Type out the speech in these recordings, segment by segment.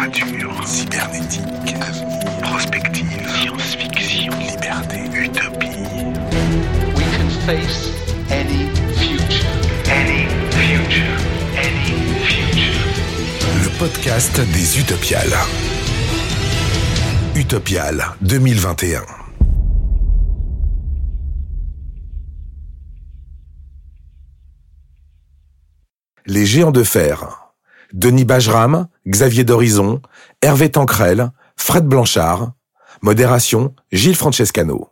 littérature, cybernétique, avenir, prospective, science-fiction, liberté, utopie. We can face any future. Any future. Any future. Le podcast des Utopiales. Utopiales 2021. Les géants de fer. Denis Bajram, Xavier Dorizon, Hervé Tancrel, Fred Blanchard. Modération, Gilles Francescano.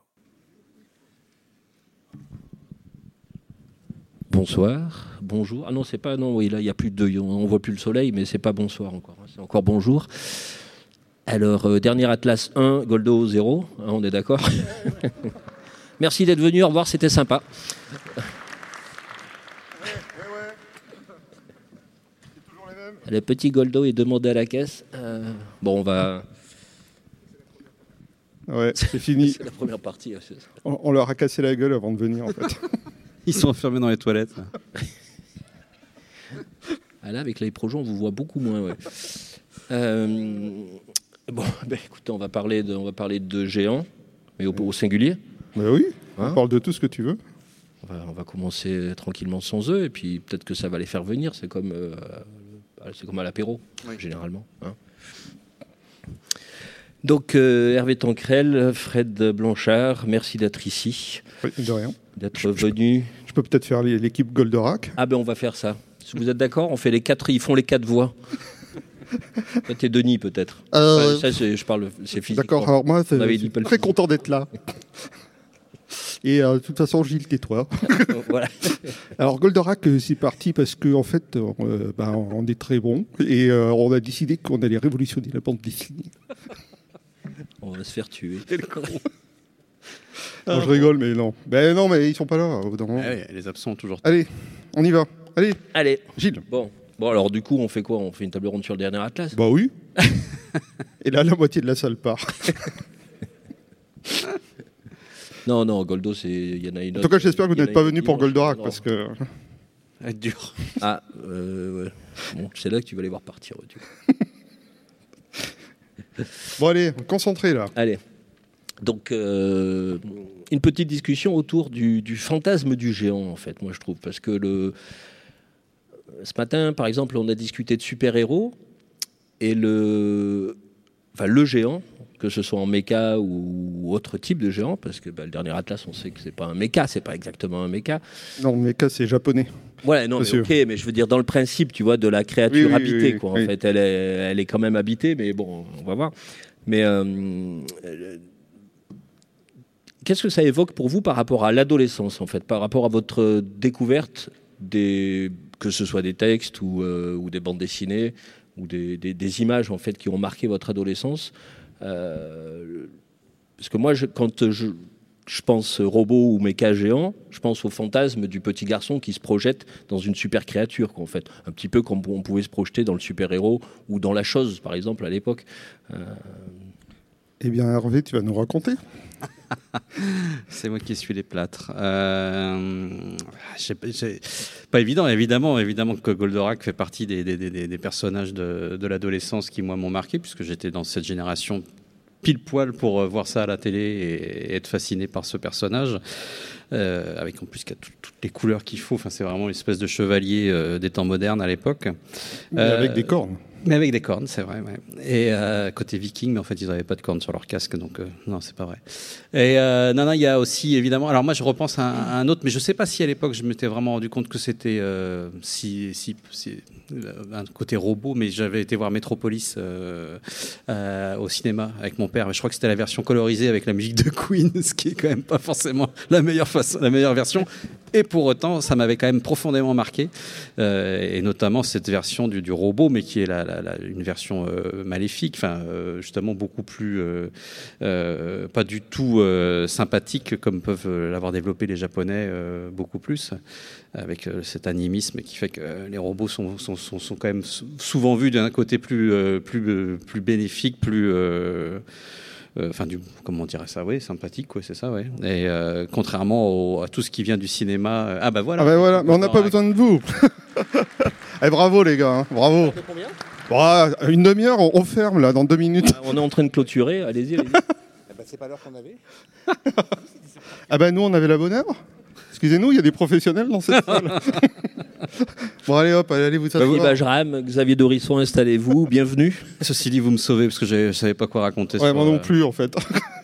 Bonsoir, bonjour. Ah non, c'est pas... Non, oui, là, il n'y a plus de... On voit plus le soleil, mais c'est pas bonsoir encore. C'est encore bonjour. Alors, dernier Atlas 1, Goldo 0. Hein, on est d'accord. Merci d'être venu. Au revoir, c'était sympa. Le petit Goldo est demandé à la caisse. Bon, on va... Ouais, c'est fini. C'est la première partie. On leur a cassé la gueule avant de venir, en fait. Ils sont enfermés dans les toilettes. Ah là, avec les projets, on vous voit beaucoup moins. Ouais. Bon, écoutez, on va parler de géants, mais au singulier. Bah oui, Hein, on parle de tout ce que tu veux. on va commencer tranquillement sans eux, et puis peut-être que ça va les faire venir. C'est comme à l'apéro, généralement. Hein. Donc, Hervé Tancrel, Fred Blanchard, merci d'être ici. Oui, de rien. D'être venu. Je peux peut-être faire l'équipe Goldorak. Ah ben, on va faire ça. Si vous êtes d'accord, on fait ils font les 4 voix. Toi, t'es Denis, peut-être. Ça, je parle, c'est physique. D'accord, alors moi, je suis dit très content d'être là. Et de toute façon, Gilles, tais-toi. Voilà. Alors, Goldorak, c'est parti parce qu'en fait, on est très bon. Et on a décidé qu'on allait révolutionner la bande dessinée. On va se faire tuer. Non, je rigole, mais non. Ben non, mais ils sont pas là. Les absents ont toujours... Allez, on y va. Allez, Gilles. Bon, alors du coup, on fait quoi ? On fait une table ronde sur le dernier Atlas ? Bah oui. Et là, la moitié de la salle part. Non, Goldo, il y en a une autre. En tout cas, j'espère que vous n'êtes pas venu pour Goldorak, parce que... Ça va être dur. Ah, ouais. Bon, c'est là que tu vas les voir partir. Bon, allez, concentrez, là. Allez. Donc, une petite discussion autour du fantasme du géant, en fait, moi, je trouve. Parce que ce matin, par exemple, on a discuté de super-héros, et le géant, que ce soit en méca ou autre type de géant, parce que le dernier Atlas, on sait que c'est pas un méca, c'est pas exactement un méca. Non, le méca, c'est japonais. Ouais, non, mais ok, mais je veux dire, dans le principe, tu vois, de la créature habitée, quoi. En fait, elle est quand même habitée, mais bon, on va voir. Mais qu'est-ce que ça évoque pour vous par rapport à l'adolescence, en fait, par rapport à votre découverte que ce soit des textes ou des bandes dessinées ou des images, en fait, qui ont marqué votre adolescence? Parce que moi, quand je pense robot ou méca géant, je pense au fantasme du petit garçon qui se projette dans une super créature, quoi, en fait. Un petit peu comme on pouvait se projeter dans le super-héros ou dans la chose, par exemple, à l'époque. Eh bien, Hervé, tu vas nous raconter. C'est moi qui essuie les plâtres. Pas évident, évidemment que Goldorak fait partie des personnages de l'adolescence qui, moi, m'ont marqué, puisque j'étais dans cette génération pile poil pour voir ça à la télé et être fasciné par ce personnage, avec en plus toutes les couleurs qu'il faut. Enfin, c'est vraiment une espèce de chevalier des temps modernes à l'époque. Mais avec des cornes. Mais avec des cornes, c'est vrai. Ouais. Et côté viking, mais en fait, ils n'avaient pas de cornes sur leur casque, donc non, c'est pas vrai. Et non, il y a aussi, évidemment... Alors moi, je repense à un autre, mais je ne sais pas si à l'époque, je m'étais vraiment rendu compte que c'était un côté robot, mais j'avais été voir Metropolis au cinéma avec mon père. Je crois que c'était la version colorisée avec la musique de Queen, ce qui est quand même pas forcément la meilleure version. Et pour autant, ça m'avait quand même profondément marqué, et notamment cette version du robot, mais qui est une version maléfique, justement beaucoup plus pas du tout sympathique comme peuvent l'avoir développé les Japonais, beaucoup plus, avec cet animisme qui fait que les robots sont quand même souvent vus d'un côté plus bénéfique, plus comment on dirait ça, sympathique, c'est ça, Et contrairement à tout ce qui vient du cinéma, voilà. Mais on n'a pas besoin de vous. Bravo les gars, bravo. Une demi-heure, on ferme là, dans 2 minutes. On est en train de clôturer, allez-y. C'est pas l'heure qu'on avait. Nous, on avait la bonne heure. Excusez-nous, il y a des professionnels dans cette salle. Bon, allez hop, allez vous asseoir. Denis Bajram, Xavier Dorisson, installez-vous, bienvenue. Ceci dit, vous me sauvez parce que je savais pas quoi raconter. Ouais, moi non plus, en fait.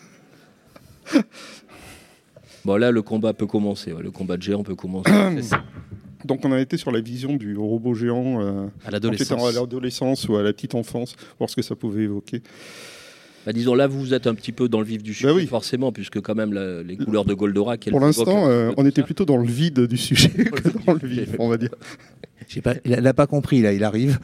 Bon, là, le combat peut commencer. Le combat de géant peut commencer. Donc, on a été sur la vision du robot géant à l'adolescence. À l'adolescence ou à la petite enfance, voir ce que ça pouvait évoquer. Disons, là, vous êtes un petit peu dans le vif du sujet, forcément, puisque quand même, les couleurs de Goldorak... Pour l'instant, on était plutôt dans le vide du sujet que dans le vif, on va dire. Il n'a pas compris, là, il arrive.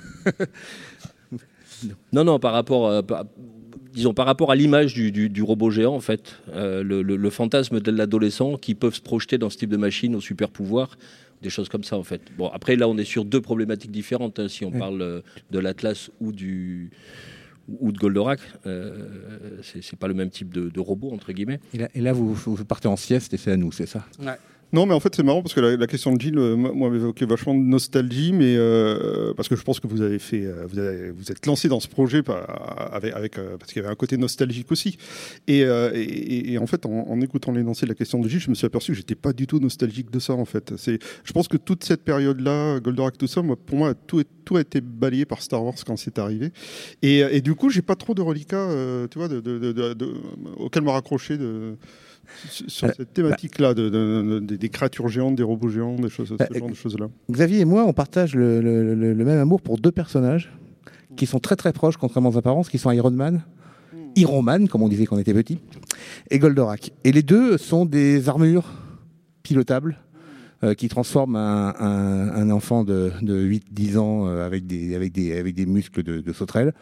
Non, par rapport... par rapport à l'image du robot géant, en fait, le fantasme de l'adolescent qui peuvent se projeter dans ce type de machine au super pouvoir, des choses comme ça, en fait. Bon, après, là, on est sur 2 problématiques différentes, si on parle de l'Atlas ou de Goldorak. C'est pas le même type de robot, entre guillemets. Et là vous partez en sieste et c'est à nous, c'est ça? Ouais. Non, mais en fait, c'est marrant parce que la question de Gilles, moi, m'évoquait vachement de nostalgie, mais parce que je pense que vous êtes lancé dans ce projet parce qu'il y avait un côté nostalgique aussi. Et en fait, en écoutant l'énoncé de la question de Gilles, je me suis aperçu que j'étais pas du tout nostalgique de ça, en fait. Je pense que toute cette période-là, Goldorak, tout ça, pour moi, tout a été balayé par Star Wars quand c'est arrivé. Et du coup, j'ai pas trop de reliquats, tu vois, auxquels me raccrocher sur cette thématique-là, des créatures géantes, des robots géants, ce genre de choses-là. Xavier et moi, on partage le même amour pour 2 personnages qui sont très très proches, contrairement aux apparences, qui sont Iron Man, comme on disait quand on était petit, et Goldorak. Et les 2 sont des armures pilotables qui transforment un enfant de 8-10 ans avec des muscles de sauterelle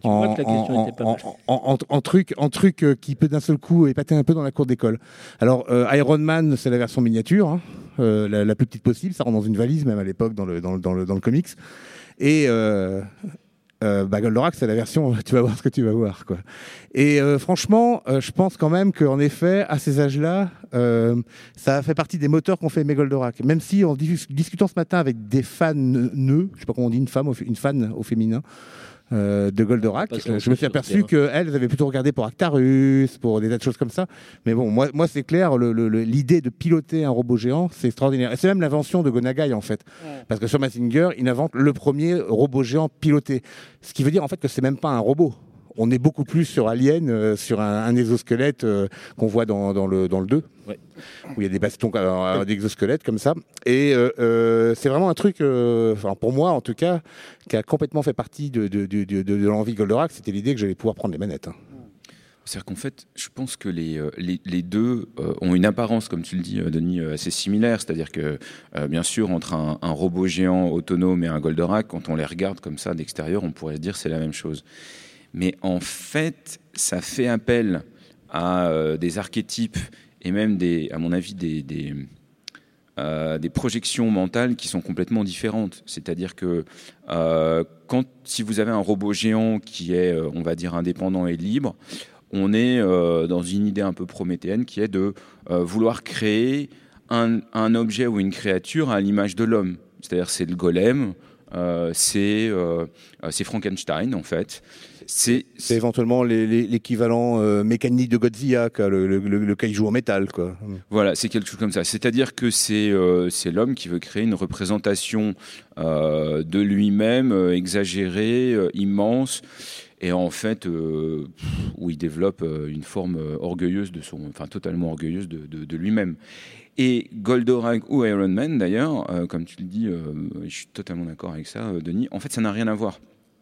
en truc qui peut d'un seul coup épater un peu dans la cour d'école. Alors Iron Man, c'est la version miniature, la plus petite possible, ça rentre dans une valise même à l'époque dans le comics. Et Goldorak, c'est la version tu vas voir ce que tu vas voir, quoi. Et franchement, je pense quand même qu'en effet, à ces âges-là, ça fait partie des moteurs qu'ont fait aimer Goldorak. Même si, en discutant ce matin avec des fans je sais pas comment on dit, une fan au féminin, de Goldorak, je me suis aperçu qu'elles avaient plutôt regardé pour Actarus, pour des tas de choses comme ça. Mais bon, moi c'est clair, l'idée de piloter un robot géant, c'est extraordinaire. Et c'est même l'invention de Gonagai, en fait. Parce que sur Mazinger, il invente le premier robot géant piloté. Ce qui veut dire, en fait, que c'est même pas un robot. On est beaucoup plus sur Alien, sur un exosquelette qu'on voit dans le 2, où il y a des bastons d'exosquelettes comme ça. Et c'est vraiment un truc, pour moi en tout cas, qui a complètement fait partie de l'envie de Goldorak. C'était l'idée que j'allais pouvoir prendre les manettes. C'est-à-dire qu'en fait, je pense que les 2 ont une apparence, comme tu le dis, Denis, assez similaire. C'est-à-dire que, bien sûr, entre un robot géant autonome et un Goldorak, quand on les regarde comme ça d'extérieur, on pourrait se dire que c'est la même chose. Mais en fait, ça fait appel à des archétypes et même, à mon avis, des projections mentales qui sont complètement différentes. C'est-à-dire que si vous avez un robot géant qui est, on va dire, indépendant et libre, on est dans une idée un peu prométhéenne qui est de vouloir créer un objet ou une créature à l'image de l'homme. C'est-à-dire c'est le golem, c'est Frankenstein, en fait. C'est éventuellement l'équivalent mécanique de Godzilla, le kaiju en métal, quoi. Voilà, c'est quelque chose comme ça. C'est-à-dire que c'est l'homme qui veut créer une représentation de lui-même exagérée, immense, et en fait où il développe une forme orgueilleuse totalement orgueilleuse de lui-même. Et Goldorak ou Iron Man, d'ailleurs, comme tu le dis, je suis totalement d'accord avec ça, Denis, en fait, ça n'a rien à voir.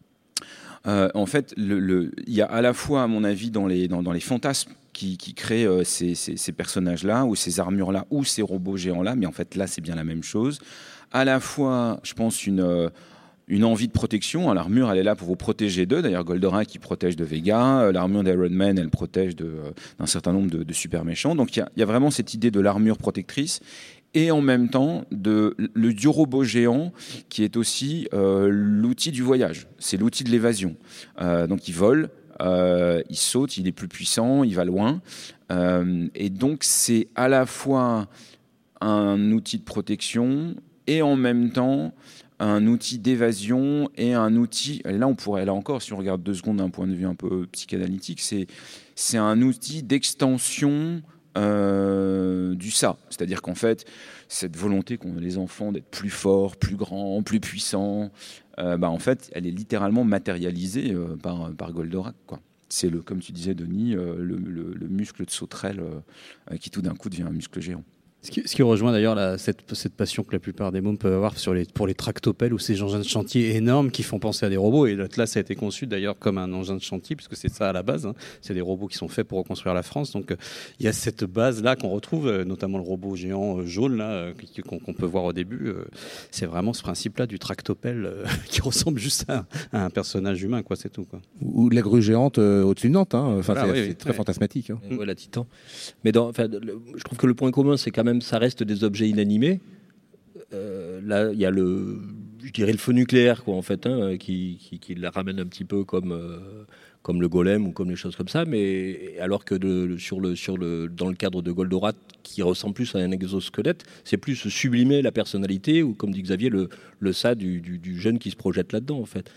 En fait, il y a à la fois, à mon avis, dans les fantasmes qui créent ces personnages-là, ou ces armures-là, ou ces robots géants-là, mais en fait, là, c'est bien la même chose. À la fois, je pense, une envie de protection. L'armure, elle est là pour vous protéger d'eux. D'ailleurs, Goldorak, il protège de Vega. L'armure d'Iron Man, elle protège d'un certain nombre de super méchants. Donc, il y a vraiment cette idée de l'armure protectrice. Et en même temps, du robot géant, qui est aussi l'outil du voyage. C'est l'outil de l'évasion. Donc, il vole, il saute, il est plus puissant, il va loin. Et donc, c'est à la fois un outil de protection et en même temps un outil d'évasion et un outil, et là on pourrait, là encore, si on regarde 2 secondes d'un point de vue un peu psychanalytique, c'est un outil d'extension du ça. C'est-à-dire qu'en fait, cette volonté qu'ont les enfants d'être plus forts, plus grands, plus puissants, en fait, elle est littéralement matérialisée par Goldorak, quoi. C'est comme tu disais, Denis, le muscle de sauterelle qui tout d'un coup devient un muscle géant. Ce qui rejoint d'ailleurs cette passion que la plupart des mômes peuvent avoir pour les tractopelles ou ces engins de chantier énormes qui font penser à des robots. Et là, ça a été conçu d'ailleurs comme un engin de chantier, puisque c'est ça à la base. Hein. C'est des robots qui sont faits pour reconstruire la France. Donc il y a cette base-là qu'on retrouve, notamment le robot géant jaune là, qu'on peut voir au début. C'est vraiment ce principe-là du tractopelle qui ressemble juste à un personnage humain, quoi, c'est tout, quoi. Ou de la grue géante au-dessus de Nantes. Hein. Enfin, Voilà, c'est très fantasmatique. Hein. Ouais, la Titan. Mais je trouve que le point commun, c'est quand même ça reste des objets inanimés. Là, il y a le feu nucléaire, quoi, en fait, hein, qui la ramène un petit peu comme le golem ou comme les choses comme ça. Mais alors que dans le cadre de Goldorak, qui ressemble plus à un exosquelette, c'est plus sublimer la personnalité ou, comme dit Xavier, le ça du jeune qui se projette là-dedans, en fait.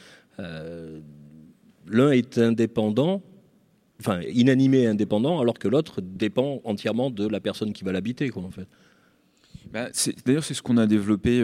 L'un est indépendant. Enfin, inanimé et indépendant, alors que l'autre dépend entièrement de la personne qui va l'habiter, quoi, en fait. D'ailleurs, c'est ce qu'on a développé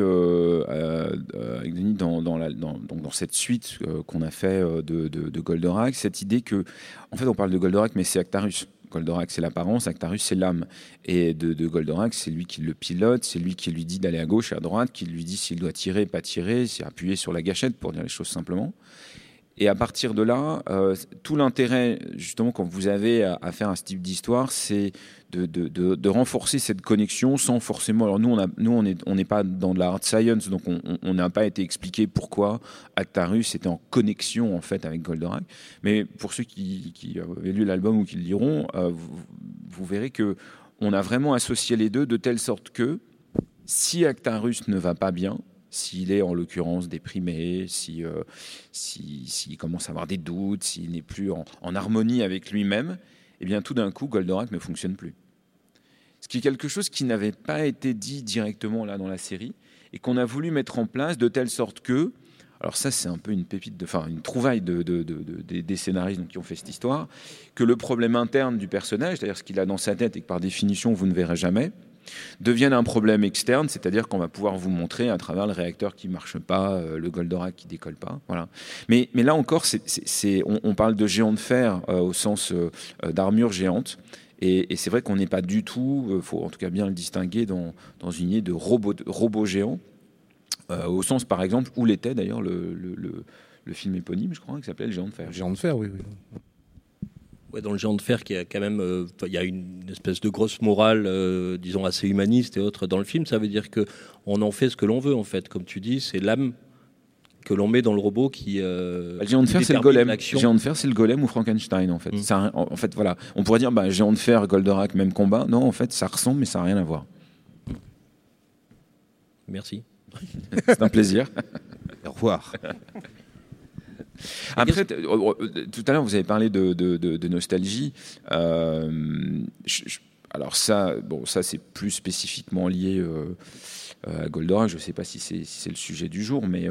avec Denis dans cette suite qu'on a fait de Goldorak, cette idée que, en fait, on parle de Goldorak, mais c'est Actarus. Goldorak, c'est l'apparence, Actarus, c'est l'âme. Et de Goldorak, c'est lui qui le pilote, c'est lui qui lui dit d'aller à gauche et à droite, qui lui dit s'il doit tirer, pas tirer, s'il appuyer sur la gâchette, pour dire les choses simplement. Et à partir de là, tout l'intérêt, justement, quand vous avez à faire un type d'histoire, c'est de renforcer cette connexion sans forcément... Alors nous, on n'est pas dans de la hard science, donc on n'a pas été expliqué pourquoi Actarus était en connexion, en fait, avec Goldorak. Mais pour ceux qui avaient lu l'album ou qui le liront, vous verrez qu'on a vraiment associé les deux de telle sorte que si Actarus ne va pas bien, s'il est en l'occurrence déprimé, s'il commence à avoir des doutes, s'il n'est plus en harmonie avec lui-même, eh bien tout d'un coup, Goldorak ne fonctionne plus. Ce qui est quelque chose qui n'avait pas été dit directement là dans la série et qu'on a voulu mettre en place de telle sorte que, alors ça c'est un peu une pépite, une trouvaille des scénaristes qui ont fait cette histoire, que le problème interne du personnage, c'est-à-dire ce qu'il a dans sa tête et que par définition vous ne verrez jamais, deviennent un problème externe, c'est-à-dire qu'on va pouvoir vous montrer à travers le réacteur qui ne marche pas, le Goldorak qui ne décolle pas. Voilà. Mais là encore, on parle de géant de fer au sens d'armure géante. Et c'est vrai qu'on n'est pas du tout, il faut en tout cas bien le distinguer, dans une idée de robot géant, au sens par exemple où l'était d'ailleurs le film éponyme, je crois, qui s'appelait Le Géant de fer. Géant de fer, oui. Ouais, dans le Géant de fer, qui a quand même, il y a une espèce de grosse morale, disons assez humaniste et autres dans le film. Ça veut dire que on en fait ce que l'on veut, en fait. Comme tu dis, c'est l'âme que l'on met dans le robot qui. Le Géant de fer, c'est le golem. Le Géant de fer, c'est le golem ou Frankenstein, en fait. En fait, voilà. On pourrait dire, Géant de fer, Goldorak, même combat. Non, en fait, ça ressemble, mais ça n'a rien à voir. Merci. C'est un plaisir. Au revoir. Après, tout à l'heure, vous avez parlé de nostalgie. Alors ça c'est plus spécifiquement lié à Goldorak. Je ne sais pas si c'est le sujet du jour, mais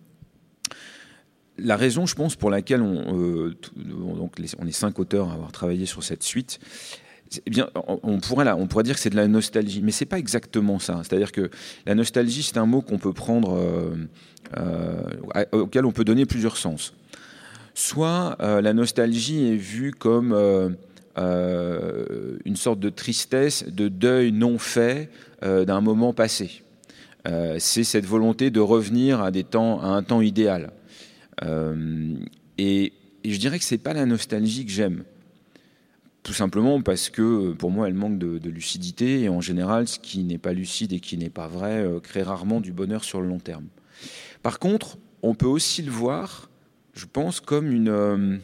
la raison, je pense, pour laquelle on est 5 auteurs à avoir travaillé sur cette suite, eh bien, on pourrait dire que c'est de la nostalgie, mais c'est pas exactement ça. C'est-à-dire que la nostalgie, c'est un mot qu'on peut prendre, auquel on peut donner plusieurs sens. Soit la nostalgie est vue comme une sorte de tristesse, de deuil non fait d'un moment passé. C'est cette volonté de revenir à un temps idéal. Et je dirais que c'est pas la nostalgie que j'aime. Tout simplement parce que, pour moi, elle manque de lucidité. Et en général, ce qui n'est pas lucide et qui n'est pas vrai crée rarement du bonheur sur le long terme. Par contre, on peut aussi le voir, je pense, comme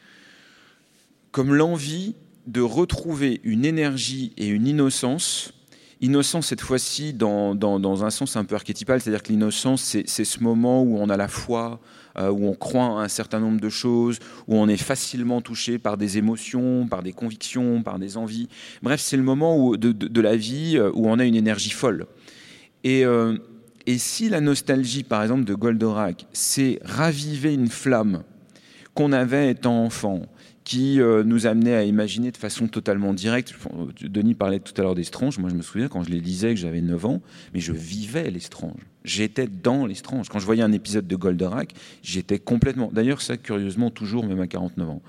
l'envie de retrouver une énergie et une innocence. Innocence, cette fois-ci, dans un sens un peu archétypal. C'est-à-dire que l'innocence, c'est ce moment où on a la foi, où on croit à un certain nombre de choses, où on est facilement touché par des émotions, par des convictions, par des envies. Bref, c'est le moment de la vie où on a une énergie folle. Et Et si la nostalgie, par exemple, de Goldorak, c'est raviver une flamme qu'on avait étant enfant, qui nous amenait à imaginer de façon totalement directe. Denis parlait tout à l'heure d'Estrange. Moi, je me souviens quand je les lisais, que j'avais 9 ans, mais je vivais l'Estrange. J'étais dans l'Estrange. Quand je voyais un épisode de Goldorak, j'étais complètement... D'ailleurs, ça, curieusement, toujours, même à 49 ans.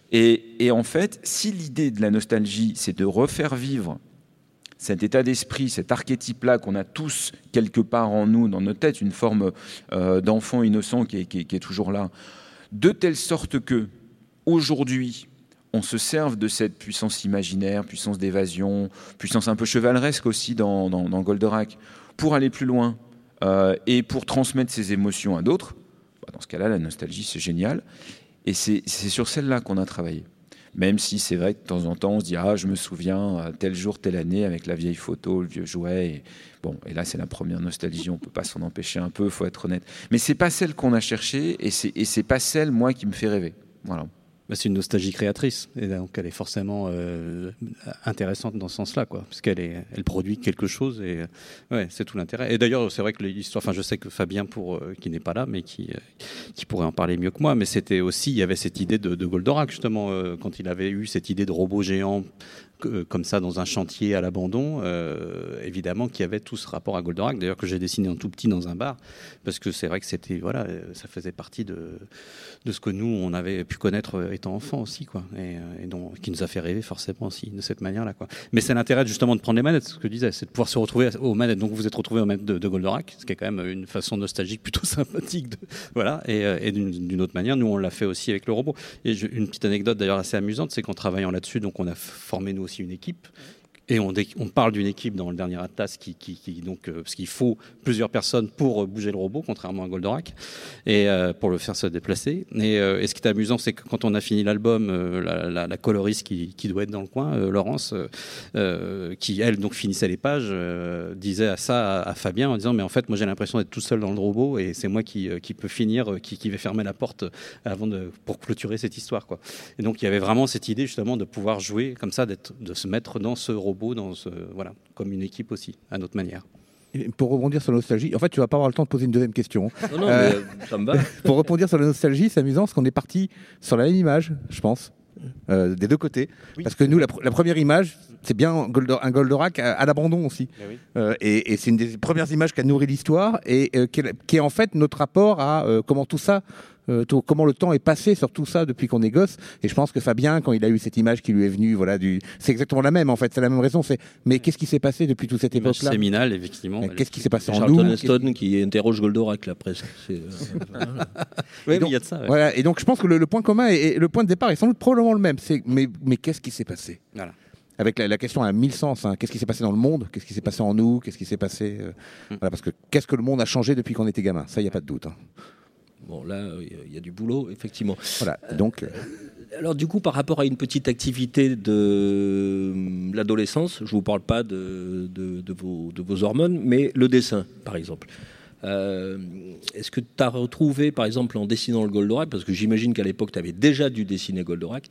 Et en fait, si l'idée de la nostalgie, c'est de refaire vivre cet état d'esprit, cet archétype-là qu'on a tous quelque part en nous, dans notre tête, une forme d'enfant innocent qui est toujours là, de telle sorte que aujourd'hui, on se serve de cette puissance imaginaire, puissance d'évasion, puissance un peu chevaleresque aussi dans Goldorak, pour aller plus loin et pour transmettre ses émotions à d'autres. Dans ce cas-là, la nostalgie, c'est génial. Et c'est sur celle-là qu'on a travaillé. Même si c'est vrai que de temps en temps, on se dit « Ah, je me souviens, tel jour, telle année, avec la vieille photo, le vieux jouet. » Et là, c'est la première nostalgie, on ne peut pas s'en empêcher un peu, il faut être honnête. Mais ce n'est pas celle qu'on a cherchée et ce n'est pas celle, moi, qui me fait rêver. Voilà. C'est une nostalgie créatrice, et donc elle est forcément intéressante dans ce sens-là, quoi, parce elle produit quelque chose, et ouais, c'est tout l'intérêt. Et d'ailleurs, c'est vrai que l'histoire, enfin, je sais que Fabien, qui n'est pas là, mais qui pourrait en parler mieux que moi, mais c'était aussi, il y avait cette idée de Goldorak, justement, quand il avait eu cette idée de robot géant comme ça dans un chantier à l'abandon, évidemment qu'il y avait tout ce rapport à Goldorak, d'ailleurs que j'ai dessiné en tout petit dans un bar, parce que c'est vrai que c'était, voilà, ça faisait partie de ce que nous on avait pu connaître étant enfant aussi, quoi, et donc qui nous a fait rêver forcément aussi de cette manière-là, quoi. Mais c'est l'intérêt justement de prendre les manettes, ce que je disais, c'est de pouvoir se retrouver aux manettes. Donc vous vous êtes retrouvé aux manettes de Goldorak, ce qui est quand même une façon nostalgique plutôt sympathique, voilà, et d'une autre manière, nous on l'a fait aussi avec le robot. Et une petite anecdote d'ailleurs assez amusante, c'est qu'en travaillant là-dessus, donc on a formé nous aussi une équipe. Et on on parle d'une équipe dans le dernier Atlas donc parce qu'il faut plusieurs personnes pour bouger le robot, contrairement à Goldorak, et pour le faire se déplacer. Et ce qui est amusant, c'est que quand on a fini l'album, la coloriste qui doit être dans le coin, Laurence, qui elle donc finissait les pages, disait à Fabien en disant mais en fait moi j'ai l'impression d'être tout seul dans le robot et c'est moi qui peut finir, qui va fermer la porte pour clôturer cette histoire, quoi. Et donc il y avait vraiment cette idée justement de pouvoir jouer comme ça, de se mettre dans ce robot, voilà, comme une équipe aussi, à notre manière. Et pour rebondir sur la nostalgie, en fait, tu vas pas avoir le temps de poser une deuxième question. Non, mais ça me va. Pour rebondir sur la nostalgie, c'est amusant parce qu'on est parti sur la même image, je pense, des deux côtés. Oui. Parce que nous, la première image, c'est bien un Goldorak à l'abandon aussi. Oui. Et c'est une des premières images qui a nourri l'histoire et qui est en fait notre rapport à comment tout ça... comment le temps est passé sur tout ça depuis qu'on est gosse. Et je pense que Fabien, quand il a eu cette image qui lui est venue, voilà, c'est exactement la même en fait, c'est la même raison. Mais qu'est-ce qui s'est passé depuis toute cette époque-là ? Séminale, effectivement. Qu'est-ce qui s'est passé en Charlton nous ? Heston qui interroge Goldorak là presque. Oui, il y a de ça. Ouais. Voilà. Et donc je pense que le point commun et le point de départ est sans doute probablement le même. Mais qu'est-ce qui s'est passé ? Voilà. Avec la question à 1000 sens, hein. Qu'est-ce qui s'est passé dans le monde ? Qu'est-ce qui s'est passé en nous ? Qu'est-ce qui s'est passé voilà, parce que qu'est-ce que le monde a changé depuis qu'on était gamin ? Ça, il n'y a pas de doute. Hein. Bon, là, il y a du boulot, effectivement. Voilà, donc... Alors, du coup, par rapport à une petite activité de l'adolescence, je ne vous parle pas de vos hormones, mais le dessin, par exemple. Est-ce que tu as retrouvé, par exemple, en dessinant le Goldorak, parce que j'imagine qu'à l'époque, tu avais déjà dû dessiner Goldorak.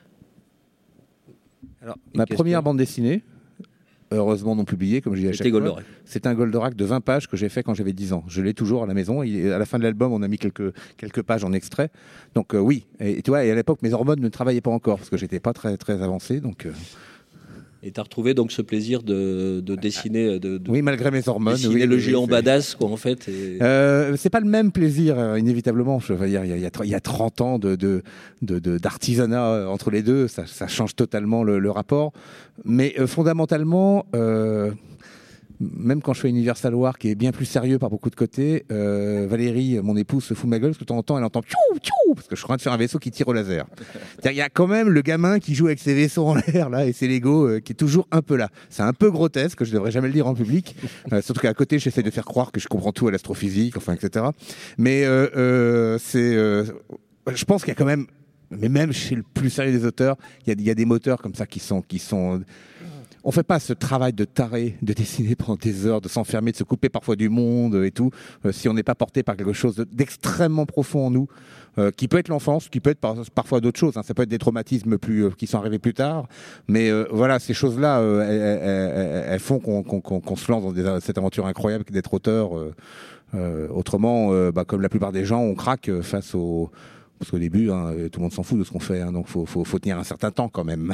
Alors, ma première bande dessinée, heureusement non publié, comme je dis à chaque fois. C'est un Goldorak de 20 pages que j'ai fait quand j'avais 10 ans. Je l'ai toujours à la maison. À la fin de l'album, on a mis quelques pages en extrait. Donc oui. Et tu vois, et à l'époque, mes hormones ne travaillaient pas encore parce que j'étais pas très très avancé. Donc. Et tu as retrouvé donc ce plaisir de dessiner, oui, malgré mes hormones, dessiner le géant badass, quoi, en fait. Et... c'est pas le même plaisir, inévitablement. Je veux dire, il y a 30 ans d'artisanat entre les deux, ça change totalement le rapport. Mais fondamentalement, même quand je fais Universal War, qui est bien plus sérieux par beaucoup de côtés, Valérie, mon épouse, se fout de ma gueule parce que de temps en temps, elle entend tchou tchou parce que je suis en train de faire un vaisseau qui tire au laser. Il y a quand même le gamin qui joue avec ses vaisseaux en l'air là et ses Lego qui est toujours un peu là. C'est un peu grotesque, je devrais jamais le dire en public. Surtout qu'à côté, j'essaie de faire croire que je comprends tout à l'astrophysique, enfin, etc. Mais je pense qu'il y a quand même, mais même chez le plus sérieux des auteurs, il y a des moteurs comme ça qui sont on fait pas ce travail de taré, de dessiner pendant des heures, de s'enfermer, de se couper parfois du monde et tout, si on n'est pas porté par quelque chose d'extrêmement profond en nous, qui peut être l'enfance, qui peut être parfois d'autres choses. Hein. Ça peut être des traumatismes qui sont arrivés plus tard, mais voilà, ces choses-là, elles font qu'on se lance dans cette aventure incroyable d'être auteur. Autrement, comme la plupart des gens, on craque parce qu'au début, hein, tout le monde s'en fout de ce qu'on fait, hein, donc faut tenir un certain temps quand même.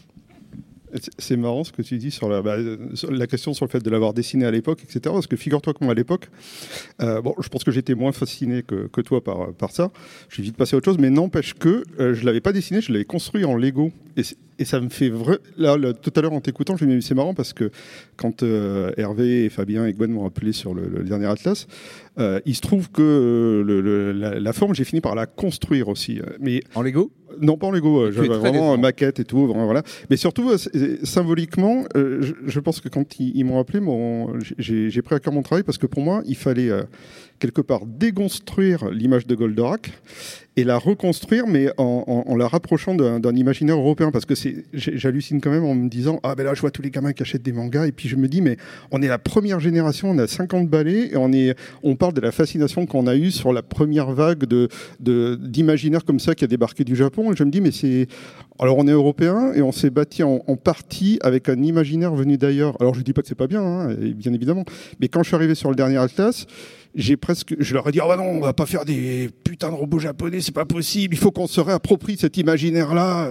C'est marrant ce que tu dis sur la question sur le fait de l'avoir dessiné à l'époque, etc. Parce que figure-toi que moi à l'époque, je pense que j'étais moins fasciné que toi par ça. J'ai vite passé à autre chose, mais n'empêche que je l'avais pas dessiné, je l'avais construit en Lego. Et ça me fait là, tout à l'heure en t'écoutant, je me dis c'est marrant parce que quand Hervé et Fabien et Gwen m'ont appelé sur le dernier Atlas, il se trouve que la forme, j'ai fini par la construire aussi. Mais en Lego ? Non, pas en Lego. J'avais vraiment maquette et tout. Voilà. Mais surtout, symboliquement, je pense que quand ils m'ont appelé, j'ai pris à cœur mon travail parce que pour moi, il fallait quelque part déconstruire l'image de Goldorak et la reconstruire, mais en la rapprochant d'un imaginaire européen. Parce que j'hallucine quand même en me disant « Ah ben là, je vois tous les gamins qui achètent des mangas. » Et puis je me dis « Mais on est la première génération, on a 50 balais et on parle de la fascination qu'on a eue sur la première vague d'imaginaire comme ça qui a débarqué du Japon. » Et je me dis « Mais c'est... » Alors on est européen et on s'est bâti en partie avec un imaginaire venu d'ailleurs. Alors je dis pas que c'est pas bien, hein, bien évidemment. Mais quand je suis arrivé sur le dernier Atlas, je leur ai dit « Oh bah non, on va pas faire des putains de robots japonais, c'est pas possible, il faut qu'on se réapproprie cet imaginaire-là. »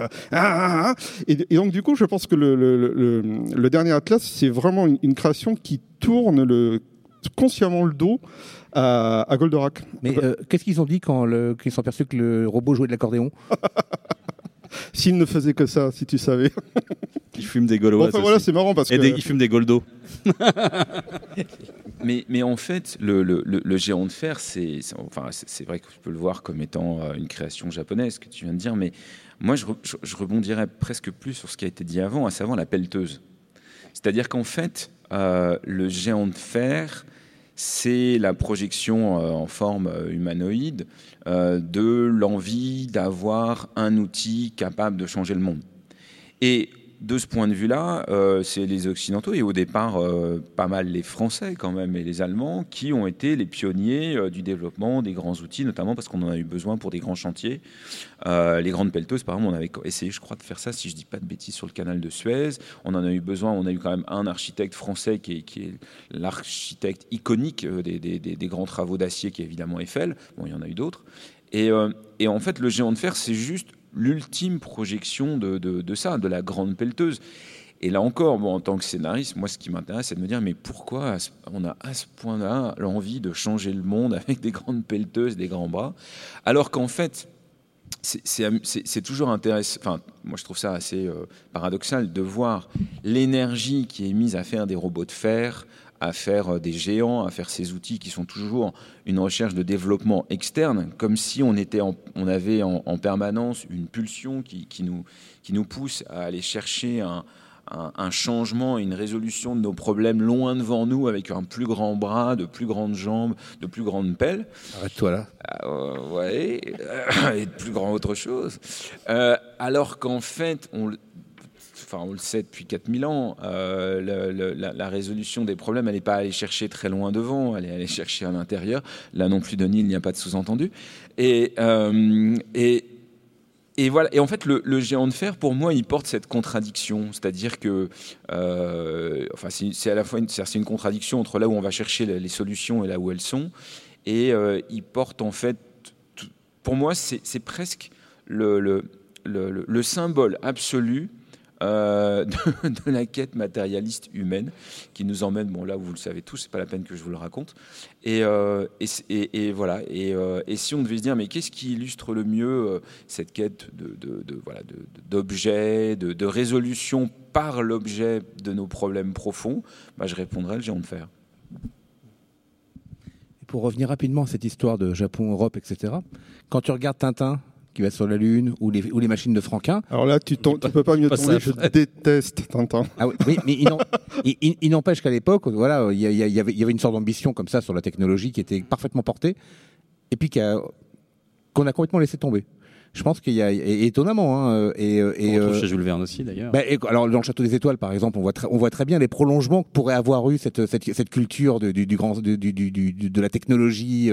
Et donc du coup, je pense que le dernier Atlas, c'est vraiment une création qui tourne consciemment le dos à Goldorak. Mais qu'est-ce qu'ils ont dit quand ils sont aperçus que le robot jouait de l'accordéon ? S'il ne faisait que ça, si tu savais. Il fume des Gaulois. Enfin voilà, c'est marrant parce que... il fume des Goldos. Mais en fait, le géant de fer, c'est vrai que tu peux le voir comme étant une création japonaise, que tu viens de dire, mais moi, je rebondirais presque plus sur ce qui a été dit avant, à savoir la pelleteuse. C'est-à-dire qu'en fait, le géant de fer, c'est la projection en forme humanoïde de l'envie d'avoir un outil capable de changer le monde. Et de ce point de vue-là, c'est les Occidentaux et au départ pas mal les Français quand même et les Allemands qui ont été les pionniers du développement des grands outils, notamment parce qu'on en a eu besoin pour des grands chantiers. Les grandes pelleteuses, par exemple, on avait essayé, je crois, de faire ça, si je ne dis pas de bêtises, sur le canal de Suez. On en a eu besoin, on a eu quand même un architecte français qui est l'architecte iconique des grands travaux d'acier, qui est évidemment Eiffel. Bon, il y en a eu d'autres. Et en fait, le géant de fer, c'est juste l'ultime projection de ça, de la grande pelleteuse. Et là encore, en tant que scénariste, moi, ce qui m'intéresse, c'est de me dire, mais pourquoi on a à ce point-là l'envie de changer le monde avec des grandes pelleteuses, des grands bras, alors qu'en fait, c'est toujours intéressant. Enfin, moi, je trouve ça assez paradoxal de voir l'énergie qui est mise à faire des robots de fer, à faire des géants, à faire ces outils qui sont toujours une recherche de développement externe, comme si on avait en permanence une pulsion qui nous pousse à aller chercher un changement, une résolution de nos problèmes loin devant nous, avec un plus grand bras, de plus grandes jambes, de plus grandes pelles. Arrête-toi là. Ouais, et de plus grand autre chose. Alors qu'en fait, on le sait depuis 4000 ans, la résolution des problèmes, elle n'est pas allée chercher très loin devant, elle est allée chercher à l'intérieur. Là non plus, Denis, il n'y a pas de sous-entendu. Et voilà. Et en fait, le géant de fer, pour moi, il porte cette contradiction. C'est-à-dire que c'est à la fois c'est une contradiction entre là où on va chercher les solutions et là où elles sont. Et il porte en fait, pour moi, c'est presque le symbole absolu de la quête matérialiste humaine qui nous emmène, bon là vous le savez tous, c'est pas la peine que je vous le raconte, et voilà, et si on devait se dire mais qu'est-ce qui illustre le mieux cette quête d'objet, de résolution par l'objet de nos problèmes profonds, je répondrais le géant de fer. Et pour revenir rapidement à cette histoire de Japon, Europe, etc., quand tu regardes Tintin qui va sur la Lune, ou les machines de Franquin. Alors là, tu peux pas mieux tomber, je déteste Tintin. Ah oui, mais il n'empêche qu'à l'époque, voilà, il y avait une sorte d'ambition comme ça sur la technologie qui était parfaitement portée, et puis qu'on a complètement laissé tomber. Je pense qu'il y a, et étonnamment, hein, On retrouve chez Jules Verne aussi d'ailleurs. Alors dans le Château des Étoiles, par exemple, on voit très bien les prolongements que pourrait avoir eu cette culture de la technologie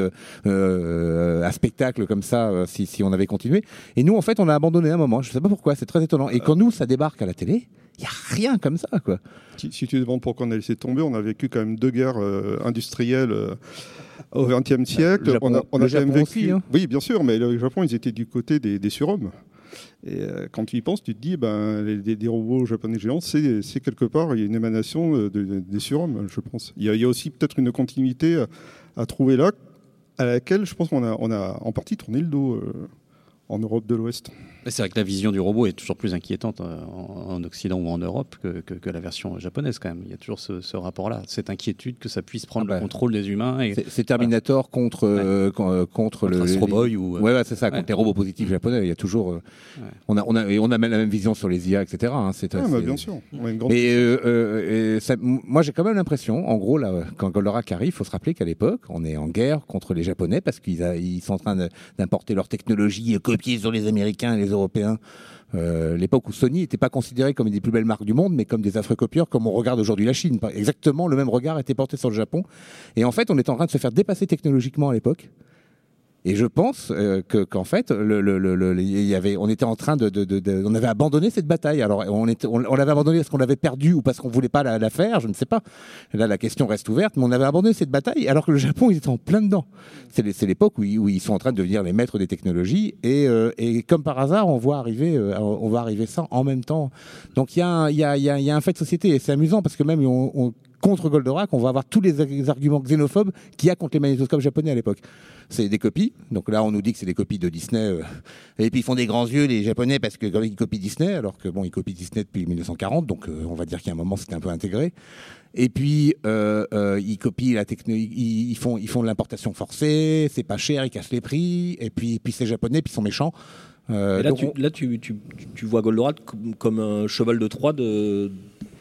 à spectacle comme ça, si on avait continué. Et nous, en fait, on a abandonné à un moment. Je sais pas pourquoi. C'est très étonnant. Et quand nous, ça débarque à la télé, il y a rien comme ça, quoi. Si tu demandes pourquoi on a laissé tomber, on a vécu quand même 2 guerres industrielles au XXe siècle. Le Japon, on a le quand même Japon vécu. aussi, hein. Oui, bien sûr, mais le Japon, ils étaient du côté des surhommes. Et quand tu y penses, tu te dis, des robots japonais géants, c'est quelque part, il y a une émanation des surhommes, je pense. Il y a aussi peut-être une continuité à trouver là, à laquelle je pense qu'on a en partie tourné le dos en Europe de l'Ouest. C'est vrai que la vision du robot est toujours plus inquiétante en Occident ou en Europe que la version japonaise quand même. Il y a toujours ce rapport-là, cette inquiétude que ça puisse prendre le contrôle des humains. Et c'est Terminator contre le Astro Boy ou ouais, c'est ça, contre les robots positifs japonais. Il y a toujours on a même la même vision sur les IA, etc. Hein, bien sûr. On a une grande moi j'ai quand même l'impression, en gros là, quand Goldorak arrive, il faut se rappeler qu'à l'époque, on est en guerre contre les Japonais parce qu'ils sont en train d'importer leur technologie copiée sur les Américains et les Européens. L'époque où Sony n'était pas considéré comme une des plus belles marques du monde, mais comme des affreux copieurs, comme on regarde aujourd'hui la Chine. Exactement le même regard était porté sur le Japon. Et en fait, on est en train de se faire dépasser technologiquement à l'époque. Et je pense qu'en fait, on était en train on avait abandonné cette bataille. Alors, on l'avait abandonné parce qu'on l'avait perdue ou parce qu'on voulait pas la faire, je ne sais pas. Là, la question reste ouverte, mais on avait abandonné cette bataille alors que le Japon, ils étaient en plein dedans. C'est l'époque où ils sont en train de devenir les maîtres des technologies et comme par hasard, on va arriver ça en même temps. Donc, il y a un fait de société et c'est amusant parce que même contre Goldorak, on va avoir tous les arguments xénophobes qu'il y a contre les magnétoscopes japonais à l'époque. C'est des copies. Donc là, on nous dit que c'est des copies de Disney. Et puis ils font des grands yeux, les Japonais, parce qu'ils copient Disney, alors que ils copient Disney depuis 1940. Donc on va dire qu'il y a un moment, c'était un peu intégré. Et puis ils copient la technologie, ils font de l'importation forcée. C'est pas cher, ils cassent les prix. Et puis c'est japonais, puis ils sont méchants. Et là, tu vois Goldorak comme un cheval de Troie de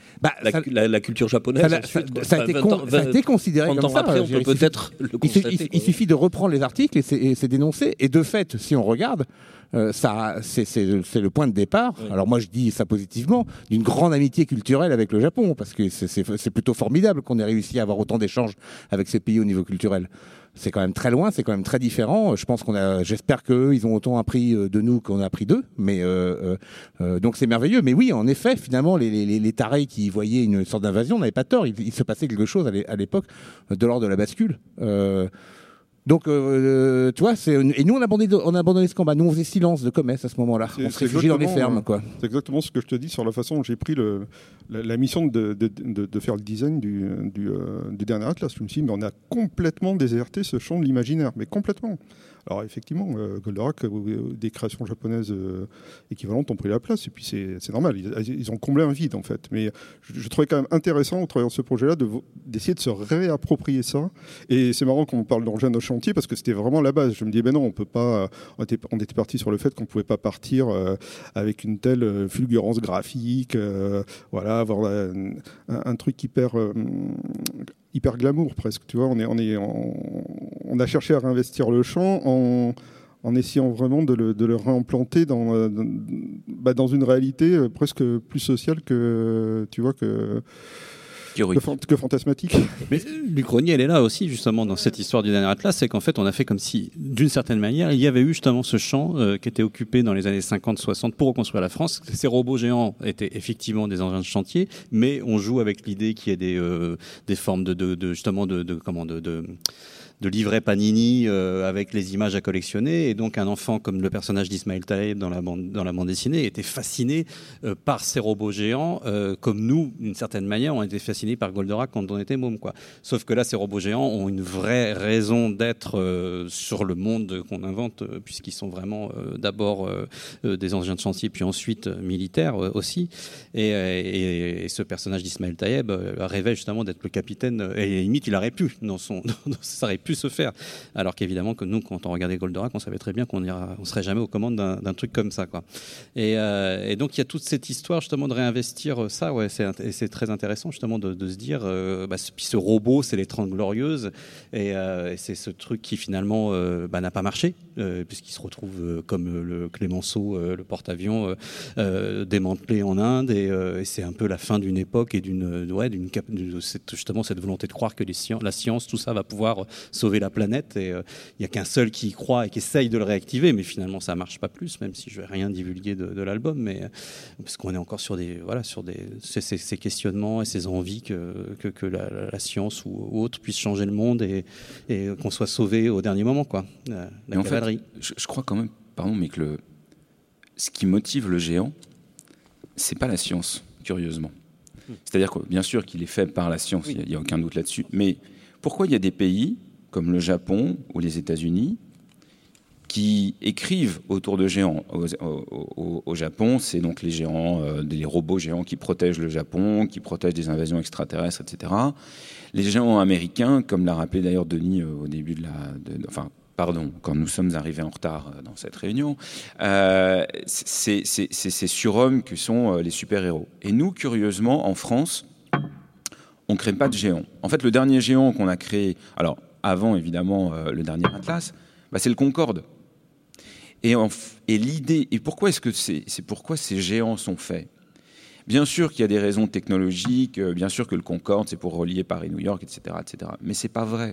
la culture japonaise. Ça a été considéré comme ça. Après, on peut peut-être le constater. Il suffit de reprendre les articles et c'est dénoncé. Et de fait, si on regarde, c'est le point de départ. Oui. Alors moi, je dis ça positivement, d'une grande amitié culturelle avec le Japon, parce que c'est plutôt formidable qu'on ait réussi à avoir autant d'échanges avec ces pays au niveau culturel. C'est quand même très loin, c'est quand même très différent. J'espère qu'eux, ils ont autant appris de nous qu'on a appris d'eux. Mais donc c'est merveilleux. Mais oui, en effet, finalement, les tarés qui voyaient une sorte d'invasion n'avaient pas tort. Il se passait quelque chose à l'époque de l'ordre de la bascule. Donc, tu vois, et nous, on a abandonné ce combat. Nous, on faisait silence de commerce à ce moment-là. On se réfugiait dans les fermes, quoi. C'est exactement ce que je te dis sur la façon dont j'ai pris la mission de faire le design du dernier Atlas. Je me suis dit, mais on a complètement déserté ce champ de l'imaginaire, mais complètement. Alors effectivement, Goldorak, des créations japonaises équivalentes ont pris la place, et puis c'est normal, ils ont comblé un vide en fait. Mais je trouvais quand même intéressant au travers de ce projet-là d'essayer de se réapproprier ça. Et c'est marrant qu'on parle d'engin au chantier parce que c'était vraiment la base. Je me disais, ben non, on peut pas. On était parti sur le fait qu'on pouvait pas partir avec une telle fulgurance graphique, voilà, avoir un truc hyper glamour presque, tu vois. On a cherché à réinvestir le champ en essayant vraiment de le réimplanter dans une réalité presque plus sociale que, tu vois, que fantasmatique. Mais l'Uchronie, elle est là aussi, justement, dans cette histoire du dernier Atlas, c'est qu'en fait, on a fait comme si, d'une certaine manière, il y avait eu justement ce champ qui était occupé dans les années 50-60 pour reconstruire la France. Ces robots géants étaient effectivement des engins de chantier, mais on joue avec l'idée qu'il y ait des formes de livret Panini avec les images à collectionner, et donc un enfant comme le personnage d'Ismaël Taeb dans la bande dessinée était fasciné par ces robots géants, comme nous, d'une certaine manière, on était fascinés par Goldorak quand on était môme, quoi. Sauf que là, ces robots géants ont une vraie raison d'être sur le monde qu'on invente, puisqu'ils sont vraiment d'abord des engins de chantier, puis ensuite militaires aussi. Et ce personnage d'Ismaël Taeb rêvait justement d'être le capitaine, et limite, il aurait pu, ça aurait pu pu se faire. Alors qu'évidemment, que nous, quand on regardait Goldorak, on savait très bien qu'on serait jamais aux commandes d'un truc comme ça, quoi. Et donc, il y a toute cette histoire, justement, de réinvestir ça, ouais, c'est très intéressant, justement, de se dire, puis ce robot, c'est les 30 Glorieuses, et c'est ce truc qui, finalement, n'a pas marché, puisqu'il se retrouve comme le Clémenceau, le porte-avions, démantelé en Inde, et c'est un peu la fin d'une époque et justement cette volonté de croire que la science, tout ça va pouvoir sauver la planète, et il n'y a qu'un seul qui y croit et qui essaye de le réactiver, mais finalement ça marche pas plus, même si je vais rien divulguer de l'album, mais parce qu'on est encore sur ces questionnements et ces envies que la science ou autre puisse changer le monde et qu'on soit sauvé au dernier moment, quoi. La cavalerie. En fait, je crois quand même, pardon, mais que ce qui motive le géant, c'est pas la science, curieusement. C'est-à-dire que bien sûr qu'il est fait par la science, il n'y a aucun doute là-dessus, mais pourquoi il y a des pays comme le Japon ou les États-Unis qui écrivent autour de géants? Au Japon, c'est donc les géants, les robots géants qui protègent le Japon, qui protègent des invasions extraterrestres, etc. Les géants américains, comme l'a rappelé d'ailleurs Denis au début quand nous sommes arrivés en retard dans cette réunion, c'est ces surhommes que sont les super-héros. Et nous, curieusement, en France, on ne crée pas de géants. En fait, le dernier géant qu'on a créé, alors avant évidemment le dernier Atlas, c'est le Concorde. Et l'idée, et pourquoi est-ce que pourquoi ces géants sont faits? Bien sûr qu'il y a des raisons technologiques, bien sûr que le Concorde, c'est pour relier Paris-New York, etc., etc. Mais c'est pas vrai.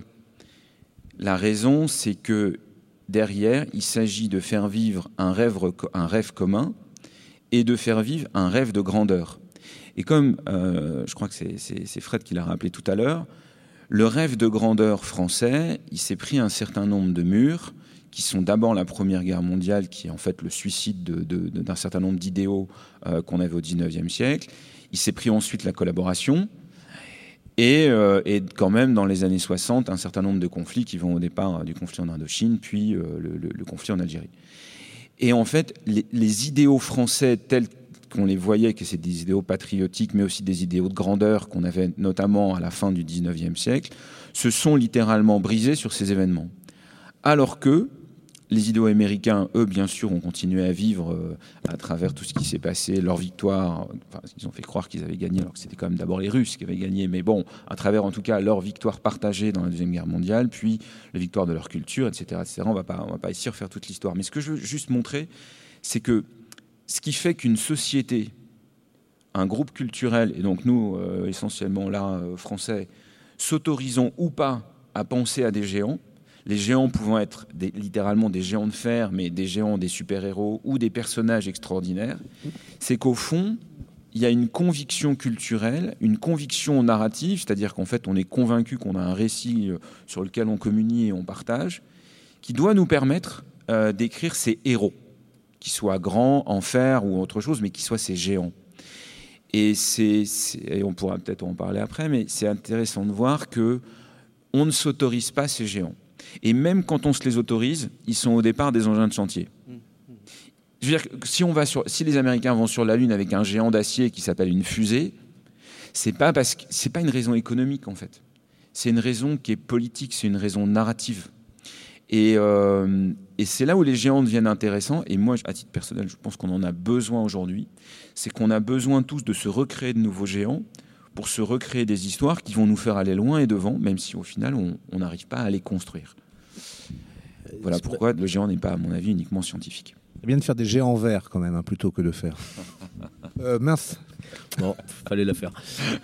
La raison, c'est que derrière, il s'agit de faire vivre un rêve commun et de faire vivre un rêve de grandeur. Et comme je crois que c'est Fred qui l'a rappelé tout à l'heure, le rêve de grandeur français, il s'est pris un certain nombre de murs qui sont d'abord la Première Guerre mondiale, qui est en fait le suicide d'un certain nombre d'idéaux qu'on avait au XIXe siècle. Il s'est pris ensuite la collaboration. Et quand même, dans les années 60, un certain nombre de conflits qui vont au départ du conflit en Indochine, puis le conflit en Algérie. Et en fait, les idéaux français tels qu'on les voyait, que c'est des idéaux patriotiques, mais aussi des idéaux de grandeur qu'on avait notamment à la fin du 19e siècle, se sont littéralement brisés sur ces événements. Alors que les idéaux américains, eux, bien sûr, ont continué à vivre à travers tout ce qui s'est passé, leur victoire, ils ont fait croire qu'ils avaient gagné, alors que c'était quand même d'abord les Russes qui avaient gagné, mais bon, à travers en tout cas leur victoire partagée dans la Deuxième Guerre mondiale, puis la victoire de leur culture, etc. etc. On va pas ici refaire toute l'histoire. Mais ce que je veux juste montrer, c'est que ce qui fait qu'une société, un groupe culturel, et donc nous, essentiellement là, français, s'autorisons ou pas à penser à des géants, les géants pouvant être littéralement des géants de fer, mais des géants, des super-héros ou des personnages extraordinaires, c'est qu'au fond, il y a une conviction culturelle, une conviction narrative, c'est-à-dire qu'en fait, on est convaincu qu'on a un récit sur lequel on communie et on partage, qui doit nous permettre d'écrire ces héros, qu'ils soient grands, en fer ou autre chose, mais qu'ils soient ces géants. Et on pourra peut-être en parler après, mais c'est intéressant de voir que on ne s'autorise pas ces géants. Et même quand on se les autorise, ils sont au départ des engins de chantier. Je veux dire que si les Américains vont sur la Lune avec un géant d'acier qui s'appelle une fusée, c'est pas une raison économique en fait. C'est une raison qui est politique, c'est une raison narrative. Et c'est là où les géants deviennent intéressants. Et moi, à titre personnel, je pense qu'on en a besoin aujourd'hui. C'est qu'on a besoin tous de se recréer de nouveaux géants pour se recréer des histoires qui vont nous faire aller loin et devant, même si au final, on n'arrive pas à les construire. Voilà pourquoi le géant n'est pas, à mon avis, uniquement scientifique. C'est bien de faire des géants verts quand même, plutôt que de faire. Mince. Bon, fallait la faire.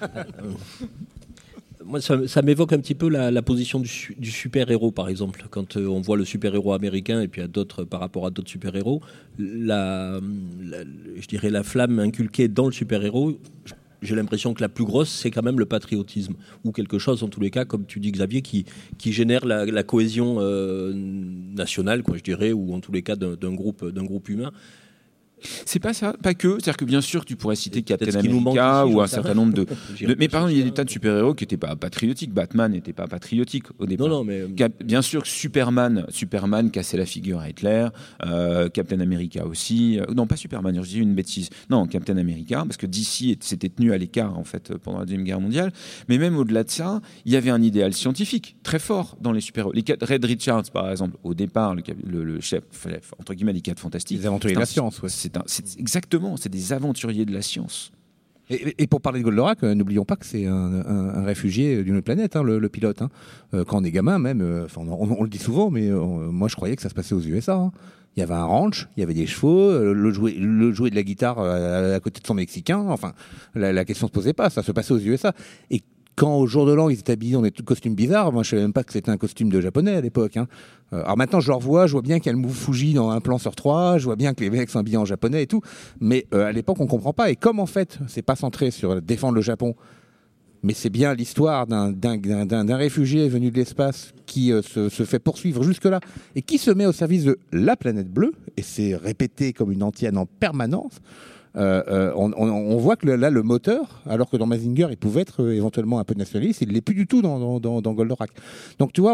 Moi, ça m'évoque un petit peu la position du super-héros, par exemple. Quand on voit le super-héros américain et puis par rapport à d'autres super-héros, je dirais la flamme inculquée dans le super-héros, j'ai l'impression que la plus grosse, c'est quand même le patriotisme. Ou quelque chose, en tous les cas, comme tu dis, Xavier, qui génère la cohésion nationale, quoi, je dirais, ou en tous les cas d'un groupe humain. C'est pas ça, pas que. C'est-à-dire que bien sûr, tu pourrais citer Peut-être Captain ce qui nous manque America ici, ou j'en un sais certain rien. nombre de. J'irai Mais pas par exemple, il y a jusqu'à- des tas de super-héros qui n'étaient pas patriotiques. Batman n'était pas patriotique au départ. Non, mais Bien sûr que Superman cassait la figure à Hitler. Captain America aussi. Non, pas Superman, je dis une bêtise. Non, Captain America, parce que DC s'était tenu à l'écart en fait pendant la Deuxième Guerre mondiale. Mais même au-delà de ça, il y avait un idéal scientifique très fort dans les super-héros. Reed Richards, par exemple, au départ, le chef entre guillemets des 4 Fantastiques. Les aventuriers de la science, ouais. Exactement, c'est des aventuriers de la science. Et pour parler de Goldorak, n'oublions pas que c'est un réfugié d'une autre planète, hein, le pilote. Hein. Quand on est gamin, même, on le dit souvent, mais moi je croyais que ça se passait aux USA. Hein. Il y avait un ranch, il y avait des chevaux, le jouet de la guitare à côté de son Mexicain. Enfin, la question se posait pas, ça se passait aux USA. Et quand au jour de l'an ils étaient habillés dans des costumes bizarres, moi je savais même pas que c'était un costume de japonais à l'époque. Hein. Alors maintenant je le revois, je vois bien qu'il y a le move Fuji dans un plan sur 3, je vois bien que les mecs sont habillés en japonais et tout, mais à l'époque on comprend pas. Et comme en fait c'est pas centré sur défendre le Japon, mais c'est bien l'histoire d'un réfugié venu de l'espace qui se fait poursuivre jusque-là et qui se met au service de la planète bleue, et c'est répété comme une antienne en permanence. On voit que là le moteur, alors que dans Mazinger il pouvait être éventuellement un peu nationaliste, il l'est plus du tout dans Goldorak. Donc tu vois,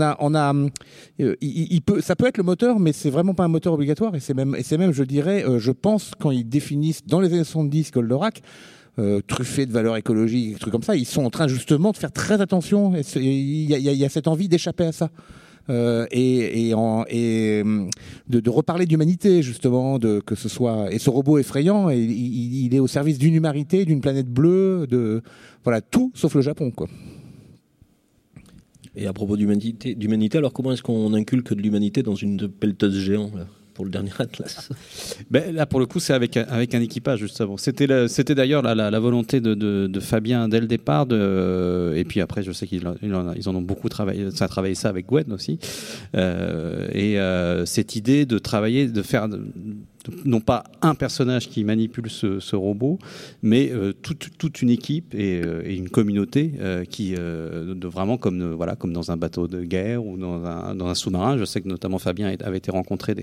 ça peut être le moteur, mais c'est vraiment pas un moteur obligatoire, et c'est même je dirais, je pense quand ils définissent dans les années 70 Goldorak, truffé de valeurs écologiques, des trucs comme ça, ils sont en train justement de faire très attention. Il y a cette envie d'échapper à ça. De reparler d'humanité justement, que ce soit, et ce robot effrayant, et il est au service d'une humanité, d'une planète bleue, voilà, tout sauf le Japon, quoi. Et à propos d'humanité, alors comment est-ce qu'on inculque de l'humanité dans une pelleteuse géante là, pour le dernier Atlas? Là, pour le coup, c'est avec un équipage, justement. C'était d'ailleurs la volonté de Fabien dès le départ. Et puis après, je sais qu'ils en ont beaucoup travaillé. Ça a travaillé ça avec Gwen aussi. Cette idée de travailler, de faire non pas un personnage qui manipule ce robot, mais toute une équipe et une communauté qui vraiment comme dans un bateau de guerre ou dans un sous-marin. Je sais que notamment Fabien avait été rencontré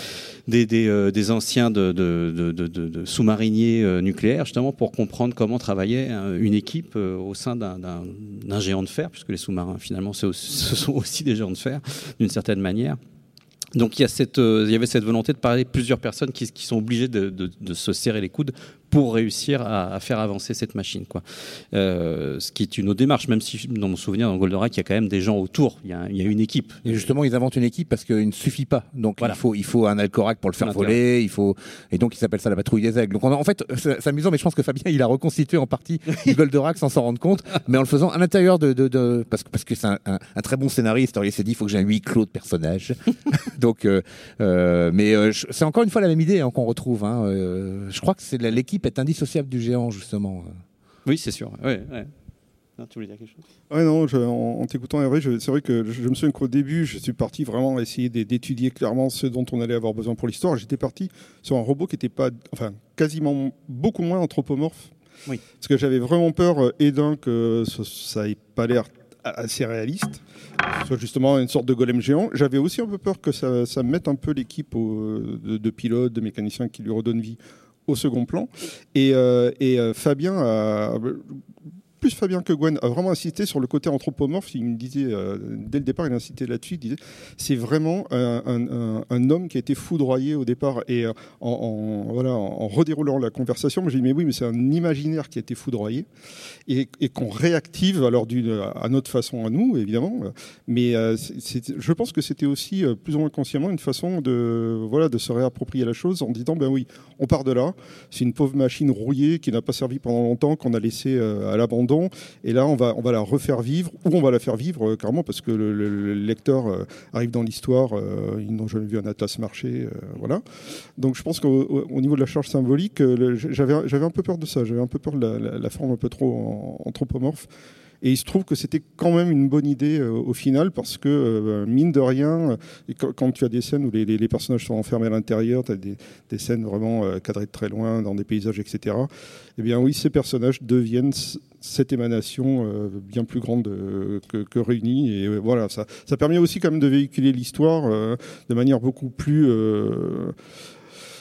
des anciens de sous-mariniers nucléaires, justement pour comprendre comment travaillait une équipe au sein d'un géant de fer, puisque les sous-marins finalement ce sont aussi des géants de fer d'une certaine manière. Donc il y avait cette volonté de parler de plusieurs personnes qui sont obligées de se serrer les coudes pour réussir à faire avancer cette machine, quoi. Ce qui est une autre démarche, même si dans mon souvenir dans Goldorak il y a quand même des gens autour, il y a une équipe. Et justement ils inventent une équipe parce qu'il ne suffit pas, donc voilà. il faut un Alcorak pour le faire voler, et donc ils s'appellent ça la patrouille des aigles. Donc en fait c'est amusant, mais je pense que Fabien il a reconstitué en partie Goldorak sans s'en rendre compte, mais en le faisant à l'intérieur parce que c'est un très bon scénariste. Alors il s'est dit il faut que j'ai un huis clos de personnages. Donc c'est encore une fois la même idée qu'on retrouve. Je crois que c'est l'équipe est indissociable du géant, justement. Oui, c'est sûr. Ouais. Non, tu voulais dire quelque chose ? Ouais, non, en t'écoutant, Hervé, c'est vrai que je me souviens qu'au début, je suis parti vraiment essayer d'étudier clairement ce dont on allait avoir besoin pour l'histoire. J'étais parti sur un robot qui était quasiment beaucoup moins anthropomorphe. Oui. Parce que j'avais vraiment peur, que ça n'ait pas l'air assez réaliste, soit justement une sorte de golem géant. J'avais aussi un peu peur que ça mette un peu l'équipe de pilotes, de mécaniciens qui lui redonnent vie au second plan. Et Fabien plus Fabien que Gwen a vraiment insisté sur le côté anthropomorphe. Il me disait, dès le départ, il insistait là-dessus. Il disait, c'est vraiment un homme qui a été foudroyé au départ. Et en redéroulant la conversation, j'ai dit, mais oui, mais c'est un imaginaire qui a été foudroyé et qu'on réactive alors à notre façon à nous, évidemment. Mais je pense que c'était aussi plus ou moins consciemment une façon de se réapproprier la chose en disant, ben oui, on part de là. C'est une pauvre machine rouillée qui n'a pas servi pendant longtemps, qu'on a laissé à l'abandon. Et là, on va la refaire vivre, ou on va la faire vivre carrément, parce que le lecteur arrive dans l'histoire, ils n'ont jamais vu un atlas marcher, voilà. Donc je pense qu'au niveau de la charge symbolique, j'avais un peu peur de ça, j'avais un peu peur de la forme un peu trop anthropomorphe. Et il se trouve que c'était quand même une bonne idée au final, parce que, mine de rien, quand tu as des scènes où les personnages sont enfermés à l'intérieur, tu as des scènes vraiment cadrées de très loin, dans des paysages, etc. Eh bien oui, ces personnages deviennent cette émanation bien plus grande que réunie. Et voilà, ça permet aussi quand même de véhiculer l'histoire de manière beaucoup plus...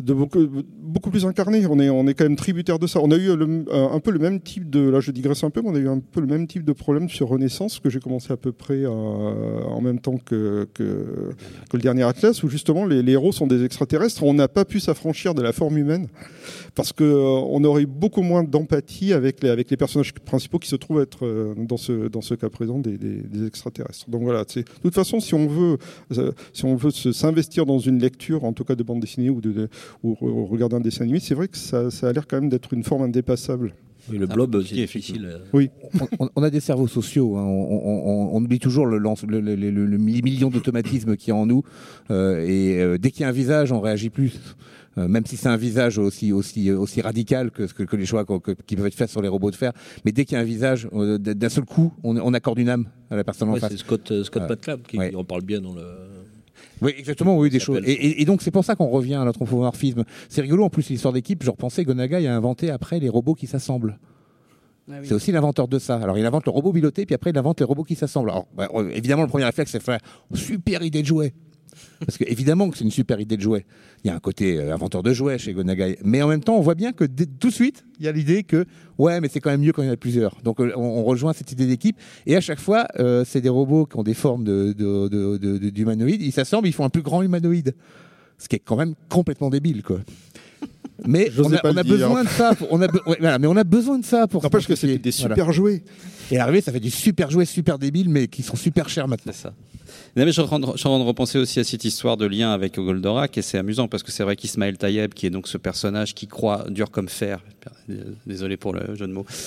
beaucoup plus incarné. On est quand même tributaire de ça. On a eu un peu le même type de, là je digresse un peu, mais on a eu un peu le même type de problème sur Renaissance, que j'ai commencé à peu près en même temps que le dernier Atlas, où justement les héros sont des extraterrestres. On n'a pas pu s'affranchir de la forme humaine parce que on aurait eu beaucoup moins d'empathie avec les personnages principaux qui se trouvent être dans ce cas présent des extraterrestres. Donc voilà, de toute façon, si on veut s'investir dans une lecture, en tout cas de bande dessinée ou regarder un dessin animé, c'est vrai que ça a l'air quand même d'être une forme indépassable. Oui, le blob, c'est difficile. Oui. On a des cerveaux sociaux. Hein. On oublie toujours les millions d'automatismes qu'il y a en nous. Dès qu'il y a un visage, on réagit plus. Même si c'est un visage aussi radical que les choix qui peuvent être faits sur les robots de fer. Mais dès qu'il y a un visage, d'un seul coup, on accorde une âme à la personne en face. C'est Scott Patclab qui en parle bien dans le... Oui, exactement, oui, des choses. Et donc, c'est pour ça qu'on revient à notre anthropomorphisme. C'est rigolo, en plus, l'histoire d'équipe. Je repensais, Gonagai a inventé après les robots qui s'assemblent. Ah oui. C'est aussi l'inventeur de ça. Alors, il invente le robot piloté, puis après, il invente les robots qui s'assemblent. Alors, évidemment, le premier réflexe, c'est faire super idée de jouet. Parce que évidemment que c'est une super idée de jouet. Il y a un côté inventeur de jouets chez Gonagai. Mais en même temps, on voit bien que tout de suite, il y a l'idée que, ouais, mais c'est quand même mieux quand il y en a plusieurs. Donc, on rejoint cette idée d'équipe. Et à chaque fois, c'est des robots qui ont des formes d'humanoïdes. Ils s'assemblent, ils font un plus grand humanoïde. Ce qui est quand même complètement débile, quoi. Mais on a besoin de ça. Mais on a besoin de ça pour. N'empêche que c'est des super jouets. Et à l'arrivée, ça fait des super jouets, super débiles, mais qui sont super chers maintenant. C'est ça. Non, mais je suis en train de repenser aussi à cette histoire de lien avec Goldorak, et c'est amusant parce que c'est vrai qu'Ismaël Taïeb, qui est donc ce personnage qui croit dur comme fer, désolé pour le jeu de mots,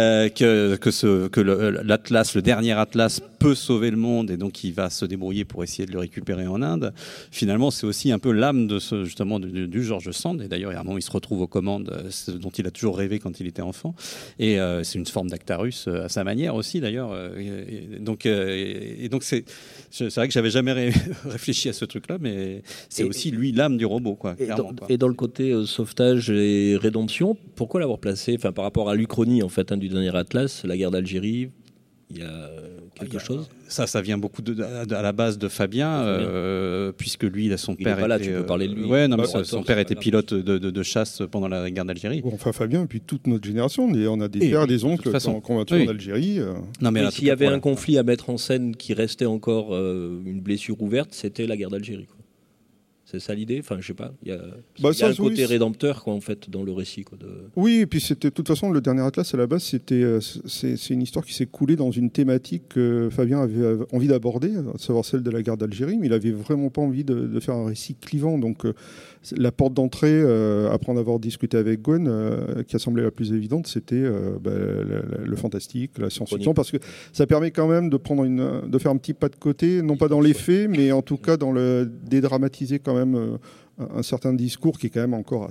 l'Atlas, le dernier Atlas, peut sauver le monde, et donc il va se débrouiller pour essayer de le récupérer en Inde. Finalement, c'est aussi un peu l'âme de justement du George Sand, et d'ailleurs, il y a un moment, il se retrouve aux commandes, dont il a toujours rêvé quand il était enfant, et c'est une forme d'Actarus à sa manière aussi, d'ailleurs. Donc c'est vrai que j'avais jamais réfléchi à ce truc-là, mais c'est aussi lui l'âme du robot, quoi. Clairement, et dans le côté sauvetage et rédemption, pourquoi l'avoir placé, enfin par rapport à l'Uchronie en fait du dernier Atlas, la guerre d'Algérie, il y a quelque chose. Ça vient beaucoup à la base de Fabien, puisque lui, son père était... tu peux parler de lui. Ouais, non, mais son père était pilote de chasse pendant la guerre d'Algérie. Enfin, Fabien, et puis toute notre génération, on a des pères, des oncles qui ont combattu en Algérie. Non, mais s'il y avait un conflit à mettre en scène qui restait encore une blessure ouverte, c'était la guerre d'Algérie. C'est ça l'idée. Enfin, je sais pas. Il y a un côté rédempteur, quoi, en fait, dans le récit, quoi. Oui, et puis c'était de toute façon le dernier Atlas à la base, c'est une histoire qui s'est coulée dans une thématique que Fabien avait envie d'aborder, à savoir celle de la guerre d'Algérie, mais il avait vraiment pas envie de faire un récit clivant. Donc la porte d'entrée, après en avoir discuté avec Gwen, qui a semblé la plus évidente, c'était le fantastique, la science-fiction, parce que ça permet quand même de faire un petit pas de côté, non pas dans les faits, mais en tout cas dans le dédramatiser quand même un certain discours qui est quand même encore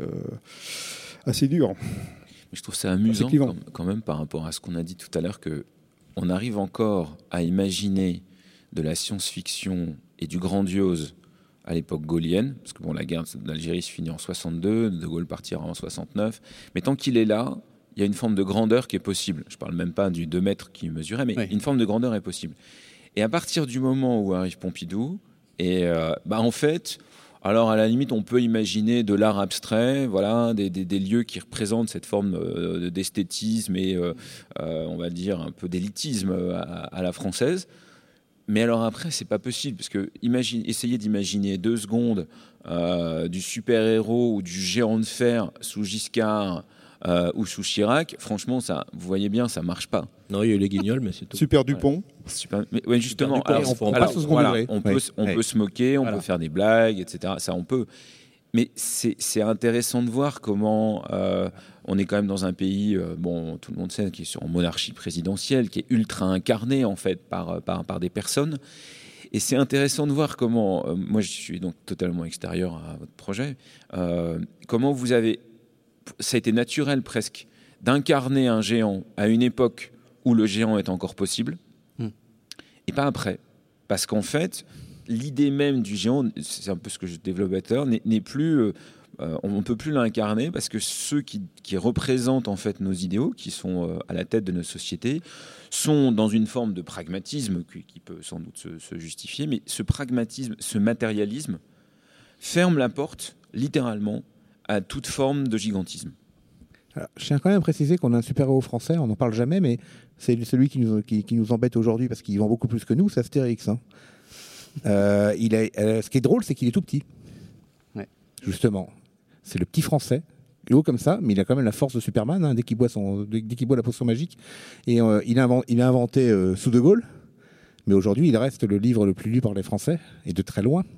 assez dur. Je trouve ça amusant quand même par rapport à ce qu'on a dit tout à l'heure, qu'on arrive encore à imaginer de la science-fiction et du grandiose à l'époque gaullienne, parce que la guerre d'Algérie se finit en 62, De Gaulle partira en 69, mais tant qu'il est là, il y a une forme de grandeur qui est possible. Je ne parle même pas du 2 mètres qui mesurait, mais une forme de grandeur est possible. Et à partir du moment où arrive Pompidou, et en fait, alors à la limite, on peut imaginer de l'art abstrait, voilà, des lieux qui représentent cette forme d'esthétisme et on va dire un peu d'élitisme à la française. Mais alors après, c'est pas possible, parce que essayez d'imaginer 2 secondes du super-héros ou du géant de fer sous Giscard ou sous Chirac. Franchement, ça, vous voyez bien, ça marche pas. Non, il y a eu les Guignols, mais c'est tout. Super Dupont. Mais justement, on peut se moquer, on peut faire des blagues, etc. Ça, on peut. Mais c'est intéressant de voir comment on est quand même dans un pays, tout le monde sait, qui est en monarchie présidentielle, qui est ultra incarné en fait par des personnes. Et c'est intéressant de voir comment, moi je suis donc totalement extérieur à votre projet, comment vous avez, ça a été naturel presque, d'incarner un géant à une époque où le géant est encore possible, et pas après. Parce qu'en fait, l'idée même du géant, c'est un peu ce que je développe n'est plus... on ne peut plus l'incarner parce que ceux qui représentent en fait nos idéaux, qui sont à la tête de notre société, sont dans une forme de pragmatisme qui peut sans doute se justifier, mais ce pragmatisme, ce matérialisme ferme la porte littéralement à toute forme de gigantisme. Alors, je tiens quand même à préciser qu'on a un super-héros français, on n'en parle jamais, mais c'est celui qui nous embête aujourd'hui parce qu'il vend beaucoup plus que nous, c'est Astérix. Hein. Ce qui est drôle, c'est qu'il est tout petit. Ouais. Justement. C'est le petit français, il est haut comme ça, mais il a quand même la force de Superman dès qu'il boit la potion magique. Et il a inventé sous De Gaulle, mais aujourd'hui il reste le livre le plus lu par les Français, et de très loin.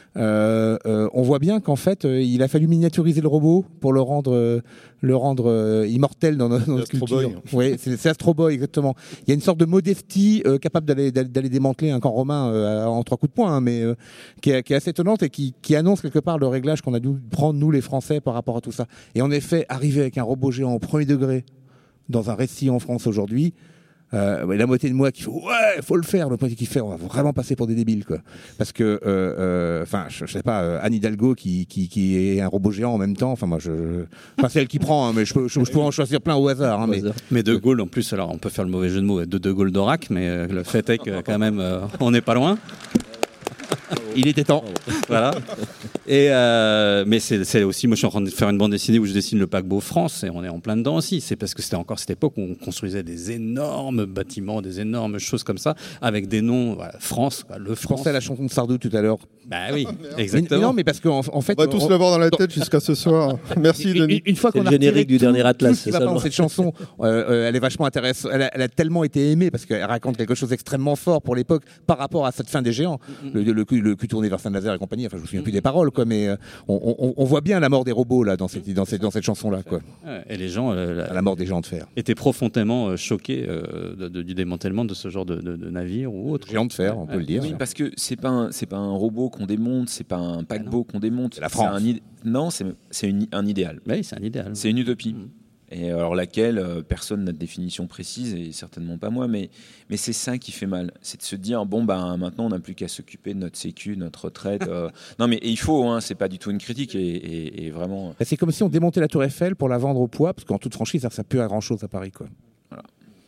On voit bien qu'en fait, il a fallu miniaturiser le robot pour le rendre immortel dans notre culture. Oui, c'est Astro Boy, exactement. Il y a une sorte de modestie capable d'aller démanteler un camp romain en 3 coups de poing, mais qui est assez étonnante et qui annonce quelque part le réglage qu'on a dû prendre, nous les Français, par rapport à tout ça. Et en effet, arriver avec un robot géant au premier degré dans un récit en France aujourd'hui, la moitié de moi qui fait ouais, faut le faire, le moitié qui fait on va vraiment passer pour des débiles quoi. Parce que je sais pas, Anne Hidalgo qui est un robot géant en même temps, c'est elle qui prend, hein, mais je pourrais en choisir plein au hasard, hein, mais De Gaulle en plus, alors on peut faire le mauvais jeu de mots de Gaulle d'Aurac, mais le fait est que quand même on n'est pas loin. Il était temps. Voilà. Et mais c'est aussi, moi je suis en train de faire une bande dessinée où je dessine le paquebot France et on est en plein dedans aussi. C'est parce que c'était encore cette époque où on construisait des énormes bâtiments, des énormes choses comme ça, avec des noms, voilà, France, le France. Je pensais à la chanson de Sardou tout à l'heure. Bah oui, exactement. Mais non, mais parce qu'en fait, on va tous l'avoir dans la tête jusqu'à ce soir. Merci Denis. Une fois qu'on a le générique du dernier Atlas, c'est ça. Cette chanson, elle est vachement intéressante. Elle a tellement été aimée parce qu'elle raconte quelque chose d'extrêmement fort pour l'époque par rapport à cette fin des géants, le cul tourné vers Saint-Nazaire et compagnie. Enfin, je me souviens plus des paroles, quoi. Mais on voit bien la mort des robots là dans cette chanson-là, quoi. Et les gens, la mort des géants de fer, étaient profondément choqués du démantèlement de ce genre de navire ou autre. Géants de fer, on peut le dire. Oui, parce que c'est pas un robot qu'on démonte, c'est pas un paquebot qu'on démonte. C'est la France. C'est un idéal. Oui, c'est un idéal. C'est une utopie. Et alors laquelle, personne n'a de définition précise, et certainement pas moi, mais c'est ça qui fait mal. C'est de se dire, maintenant on n'a plus qu'à s'occuper de notre sécu, notre retraite. Non mais il faut, hein, c'est pas du tout une critique, et vraiment... C'est comme si on démontait la tour Eiffel pour la vendre au poids, parce qu'en toute franchise, ça pue à grand-chose à Paris, quoi. Voilà.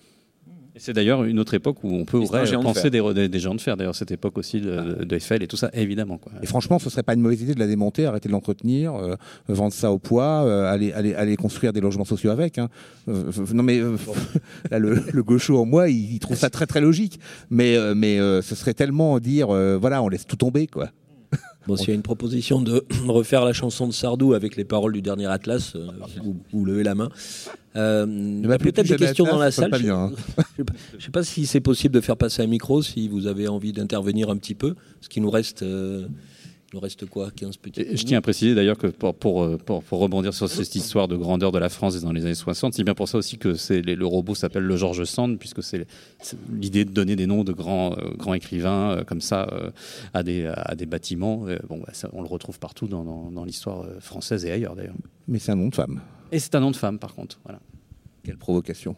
Et c'est d'ailleurs une autre époque où on peut penser des géants de fer. D'ailleurs, cette époque aussi d'Eiffel et tout ça, évidemment. Quoi. Et franchement, ce serait pas une mauvaise idée de la démonter, arrêter de l'entretenir, vendre ça au poids, aller construire des logements sociaux avec. Hein. Non mais là, le gaucho en moi, il trouve ça très très logique. Mais ce serait tellement dire, voilà, on laisse tout tomber, quoi. Bon, s'il y a une proposition de refaire la chanson de Sardou avec les paroles du dernier Atlas, vous levez la main. Peut-être des questions dans la salle. Pas bien, hein. Je ne sais pas si c'est possible de faire passer un micro, si vous avez envie d'intervenir un petit peu. Parce qu'il nous reste... Il nous reste quoi, 15 petites minutes. Je tiens à préciser d'ailleurs que pour rebondir sur cette histoire de grandeur de la France dans les années 60, c'est bien pour ça aussi que le robot s'appelle le George Sand, puisque c'est l'idée de donner des noms de grands écrivains comme ça à des bâtiments. Ça, on le retrouve partout dans l'histoire française et ailleurs d'ailleurs. Mais c'est un nom de femme. Et c'est un nom de femme par contre. Voilà. Quelle provocation.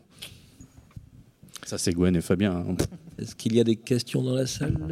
Ça c'est Gwen et Fabien. Hein. Est-ce qu'il y a des questions dans la salle ?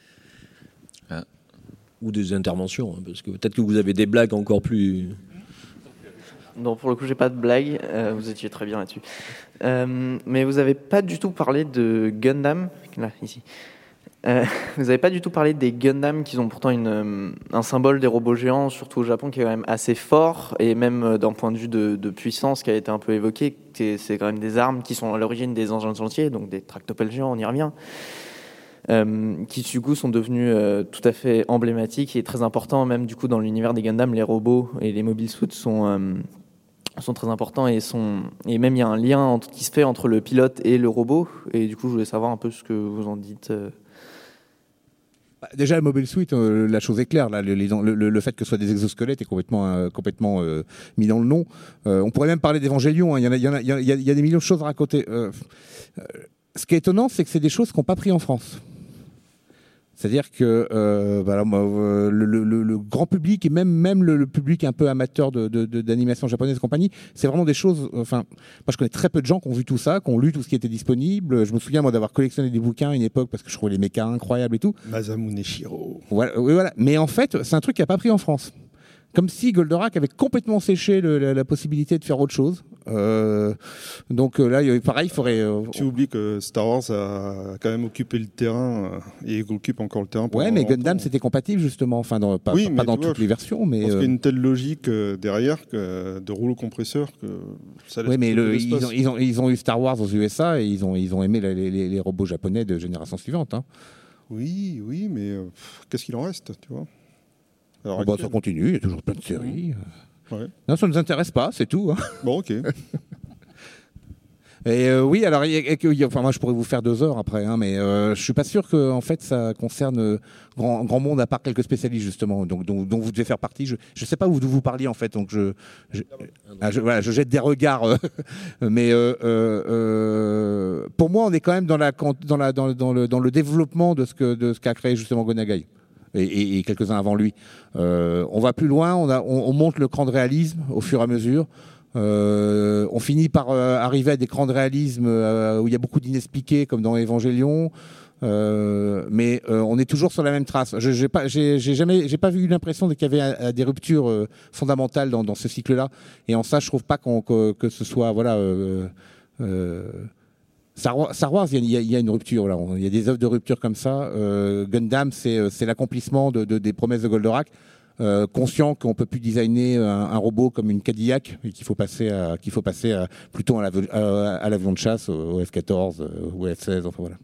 Ou des interventions, hein, parce que peut-être que vous avez des blagues encore plus... Non, pour le coup, j'ai pas de blague. Vous étiez très bien là-dessus. Mais vous avez pas du tout parlé de Gundam. Là, ici. Vous avez pas du tout parlé des Gundam, qui ont pourtant un symbole des robots géants, surtout au Japon, qui est quand même assez fort, et même d'un point de vue de puissance, qui a été un peu évoqué. C'est quand même des armes qui sont à l'origine des engins de chantier, donc des tractopelles géants, on y revient. Qui du coup sont devenus tout à fait emblématiques et très importants, même du coup dans l'univers des Gundam, les robots et les mobile suits sont très importants, et même il y a un lien qui se fait entre le pilote et le robot, et du coup je voulais savoir un peu ce que vous en dites. Déjà, le mobile suit, la chose est claire. Là, le fait que ce soit des exosquelettes est complètement mis dans le nom. On pourrait même parler d'Evangelion. Hein. Il y a des millions de choses à raconter. Ce qui est étonnant, c'est que c'est des choses qu'on n'a pas pris en France. C'est-à-dire que le grand public et même le public un peu amateur d'animation japonaise et compagnie, c'est vraiment des choses... Enfin, moi, je connais très peu de gens qui ont vu tout ça, qui ont lu tout ce qui était disponible. Je me souviens, moi, d'avoir collectionné des bouquins à une époque parce que je trouvais les mechas incroyables et tout. Masamune Shiro. Voilà. Mais en fait, c'est un truc qui n'a pas pris en France. Comme si Goldorak avait complètement séché la possibilité de faire autre chose. Donc là, pareil, il faudrait... Tu oublies que Star Wars a quand même occupé le terrain et occupe encore le terrain. Ouais, mais Gundam, c'était compatible justement. Enfin, pas dans toutes les versions, mais... Parce qu'il y a une telle logique derrière de rouleau compresseur que ça laisse... Oui, mais ils ont eu Star Wars aux USA et ils ont aimé les robots japonais de génération suivante. Hein. Oui, mais qu'est-ce qu'il en reste, tu vois? Alors, ça continue, il y a toujours plein de séries. Ouais. Non, ça ne nous intéresse pas, c'est tout. Hein. Bon, ok. Et oui, alors, moi je pourrais vous faire 2 heures après, hein, mais je suis pas sûr que en fait ça concerne grand monde à part quelques spécialistes justement, donc dont vous devez faire partie. Je sais pas d'où vous parliez en fait, donc je jette des regards, mais pour moi on est quand même dans le développement de ce qu'a créé justement Go Nagai. Et quelques-uns avant lui. On va plus loin, on monte le cran de réalisme au fur et à mesure. On finit par arriver à des crans de réalisme où il y a beaucoup d'inexpliqués, comme dans Evangelion. Mais on est toujours sur la même trace. J'ai pas eu l'impression qu'il y avait des ruptures fondamentales dans ce cycle-là. Et en ça, je trouve pas que ce soit Star Wars, il y a une rupture. Là. Il y a des œuvres de rupture comme ça. Gundam, c'est l'accomplissement des promesses de Goldorak. Conscient qu'on peut plus designer un robot comme une Cadillac et qu'il faut passer plutôt à l'avion de chasse, au F-14, au F-16. Enfin voilà.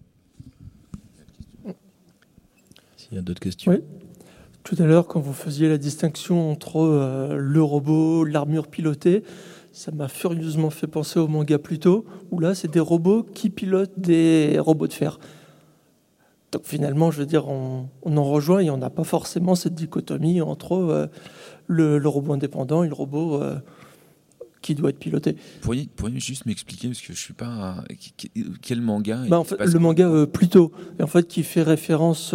S'il y a d'autres questions. Oui. Tout à l'heure, quand vous faisiez la distinction entre le robot, l'armure pilotée, ça m'a furieusement fait penser au manga Pluto, où là, c'est des robots qui pilotent des robots de fer. Donc finalement, je veux dire, on en rejoint et on n'a pas forcément cette dichotomie entre le robot indépendant et le robot qui doit être piloté. Pourriez juste m'expliquer, parce que je ne suis pas... Quel manga En fait, le manga Pluto, en fait, qui fait référence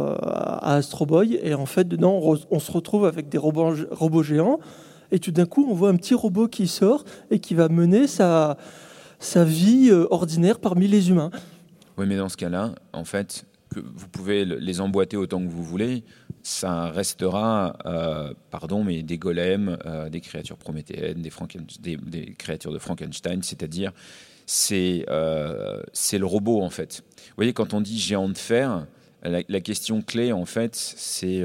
à Astro Boy, et en fait, dedans, on se retrouve avec des robots géants. Et tout d'un coup, on voit un petit robot qui sort et qui va mener sa vie ordinaire parmi les humains. Oui, mais dans ce cas-là, en fait, que vous pouvez les emboîter autant que vous voulez, ça restera, mais des golems, des créatures prométhéennes, des créatures de Frankenstein, c'est-à-dire c'est le robot, en fait. Vous voyez, quand on dit géant de fer, la question clé, en fait, c'est...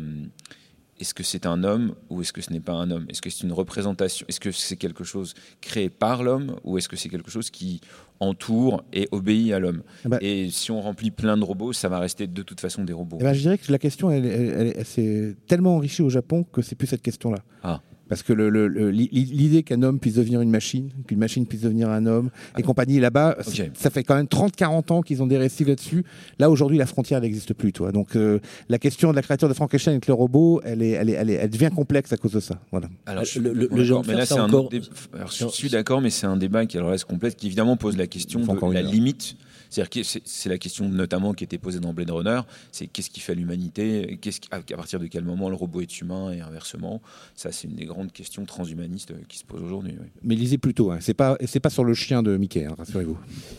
est-ce que c'est un homme ou est-ce que ce n'est pas un homme? Est-ce que c'est une représentation? Est-ce que c'est quelque chose créé par l'homme ou est-ce que c'est quelque chose qui entoure et obéit à l'homme? Et si on remplit plein de robots, ça va rester de toute façon des robots. Je dirais que la question, elle s'est tellement enrichie au Japon que c'est plus cette question-là. Ah. Parce que l'idée qu'un homme puisse devenir une machine, qu'une machine puisse devenir un homme et compagnie, là-bas, ça fait quand même 30-40 ans qu'ils ont des récits là-dessus. Là, aujourd'hui, la frontière n'existe plus. Donc, la question de la créature de Frankenstein avec le robot, elle devient complexe à cause de ça. Voilà. Alors, le genre, mais là, c'est encore... je suis d'accord, mais c'est un débat qui reste complexe, qui évidemment pose la question de la limite. C'est-à-dire que c'est la question notamment qui était posée dans Blade Runner, c'est qu'est-ce qui fait l'humanité, à partir de quel moment le robot est humain et inversement. Ça, c'est une des grandes questions transhumanistes qui se posent aujourd'hui. Oui. Mais lisez plutôt, hein. C'est pas sur le chien de Mickey, hein, rassurez-vous.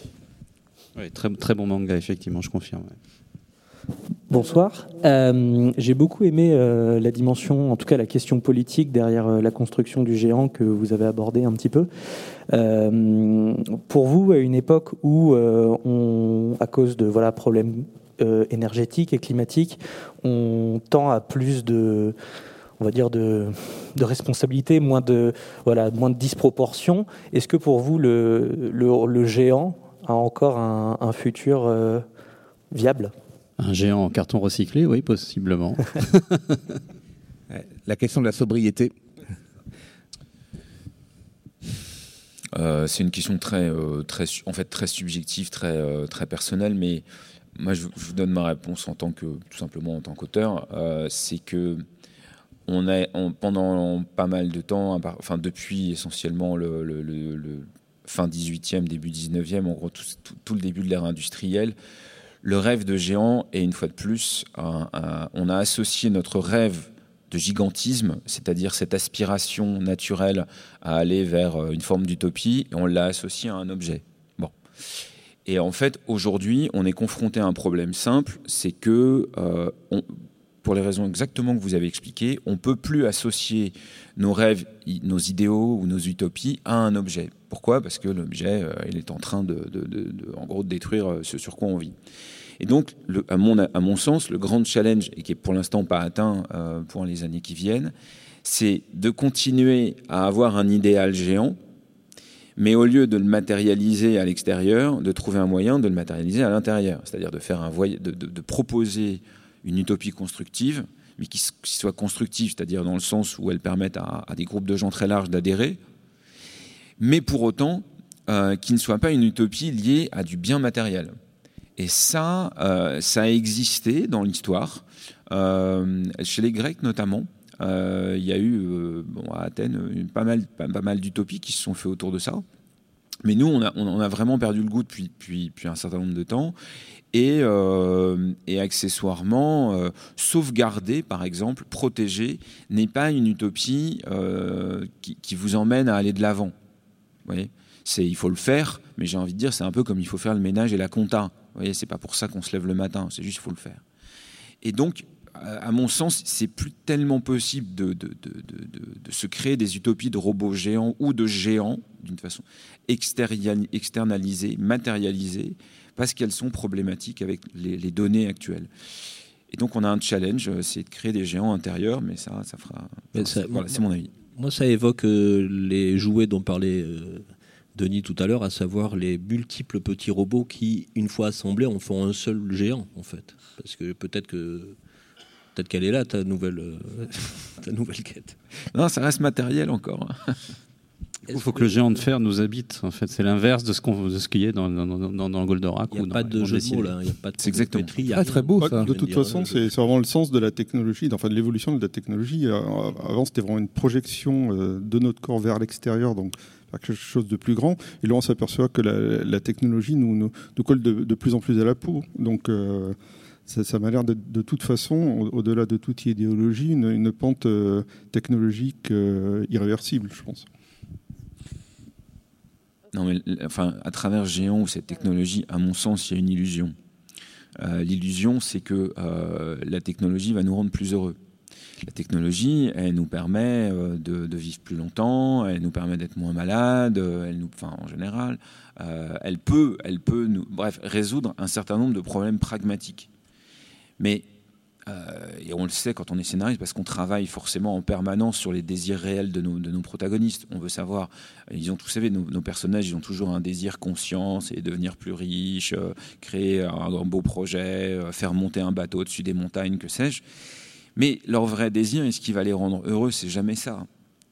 Oui, très, très bon manga, effectivement, je confirme. Ouais. Bonsoir. J'ai beaucoup aimé la dimension, en tout cas la question politique derrière la construction du géant que vous avez abordé un petit peu. Pour vous, à une époque où, à cause de problèmes énergétiques et climatiques, on tend à plus de, on va dire, de responsabilité, moins de disproportion. Est-ce que pour vous, le géant a encore un futur viable ? Un géant en carton recyclé, oui, possiblement. La question de la sobriété. C'est une question très subjective, très personnelle, mais moi je vous donne ma réponse tout simplement en tant qu'auteur. C'est que pendant pas mal de temps, depuis essentiellement le fin 18e, début 19e, en gros tout le début de l'ère industrielle, le rêve de géant, et une fois de plus, on a associé notre rêve de gigantisme, c'est-à-dire cette aspiration naturelle à aller vers une forme d'utopie, et on l'a associé à un objet. Bon. Et en fait, aujourd'hui, on est confronté à un problème simple, c'est que pour les raisons exactement que vous avez expliquées, on ne peut plus associer nos rêves, nos idéaux ou nos utopies à un objet. Pourquoi ? Parce que l'objet, il est en train en gros, de détruire ce sur quoi on vit. Et donc, à mon sens, le grand challenge, et qui est pour l'instant pas atteint pour les années qui viennent, c'est de continuer à avoir un idéal géant, mais au lieu de le matérialiser à l'extérieur, de trouver un moyen de le matérialiser à l'intérieur. C'est-à-dire de faire de proposer une utopie constructive, mais qui soit constructive, c'est-à-dire dans le sens où elle permette à des groupes de gens très larges d'adhérer, mais pour autant qui ne soit pas une utopie liée à du bien matériel. Et ça a existé dans l'histoire, chez les Grecs notamment. Il y a eu à Athènes pas mal d'utopies qui se sont fait autour de ça. Mais nous, on a vraiment perdu le goût depuis un certain nombre de temps. Et accessoirement, sauvegarder, par exemple, protéger, n'est pas une utopie qui vous emmène à aller de l'avant. Vous voyez, il faut le faire, mais j'ai envie de dire, c'est un peu comme il faut faire le ménage et la compta. Vous voyez, c'est pas pour ça qu'on se lève le matin, c'est juste qu'il faut le faire. Et donc, à mon sens, c'est plus tellement possible de se créer des utopies de robots géants ou de géants, d'une façon externalisée, matérialisée, parce qu'elles sont problématiques avec les données actuelles. Et donc, on a un challenge, c'est de créer des géants intérieurs, mais ça fera... Voilà, c'est mon avis. Moi, ça évoque les jouets dont parlait Denis tout à l'heure, à savoir les multiples petits robots qui, une fois assemblés, en font un seul géant, en fait. Parce que peut-être qu'elle est là, ta nouvelle quête. Non, ça reste matériel encore. Il faut que le géant de fer nous habite. En fait, c'est l'inverse de ce qu'il y a dans Goldorak. Il n'y a pas de jeu de mots là. C'est exactement. Très beau ça. De toute façon, c'est vraiment le sens de la technologie, enfin de l'évolution de la technologie. Avant, c'était vraiment une projection de notre corps vers l'extérieur, donc vers quelque chose de plus grand. Et là, on s'aperçoit que la technologie nous colle de plus en plus à la peau. Donc ça m'a l'air de toute façon, au-delà de toute idéologie, une pente technologique irréversible, je pense. Non, mais enfin, à travers Géant ou cette technologie, à mon sens, il y a une illusion. L'illusion, c'est que la technologie va nous rendre plus heureux. La technologie, elle nous permet de vivre plus longtemps, elle nous permet d'être moins malades, en général, elle peut nous, résoudre un certain nombre de problèmes pragmatiques. Mais et on le sait quand on est scénariste, parce qu'on travaille forcément en permanence sur les désirs réels de nos protagonistes. On veut savoir, vous savez, nos personnages, ils ont toujours un désir conscient, c'est devenir plus riche, créer un beau projet, faire monter un bateau au-dessus des montagnes, que sais-je. Mais leur vrai désir, et ce qui va les rendre heureux, c'est jamais ça.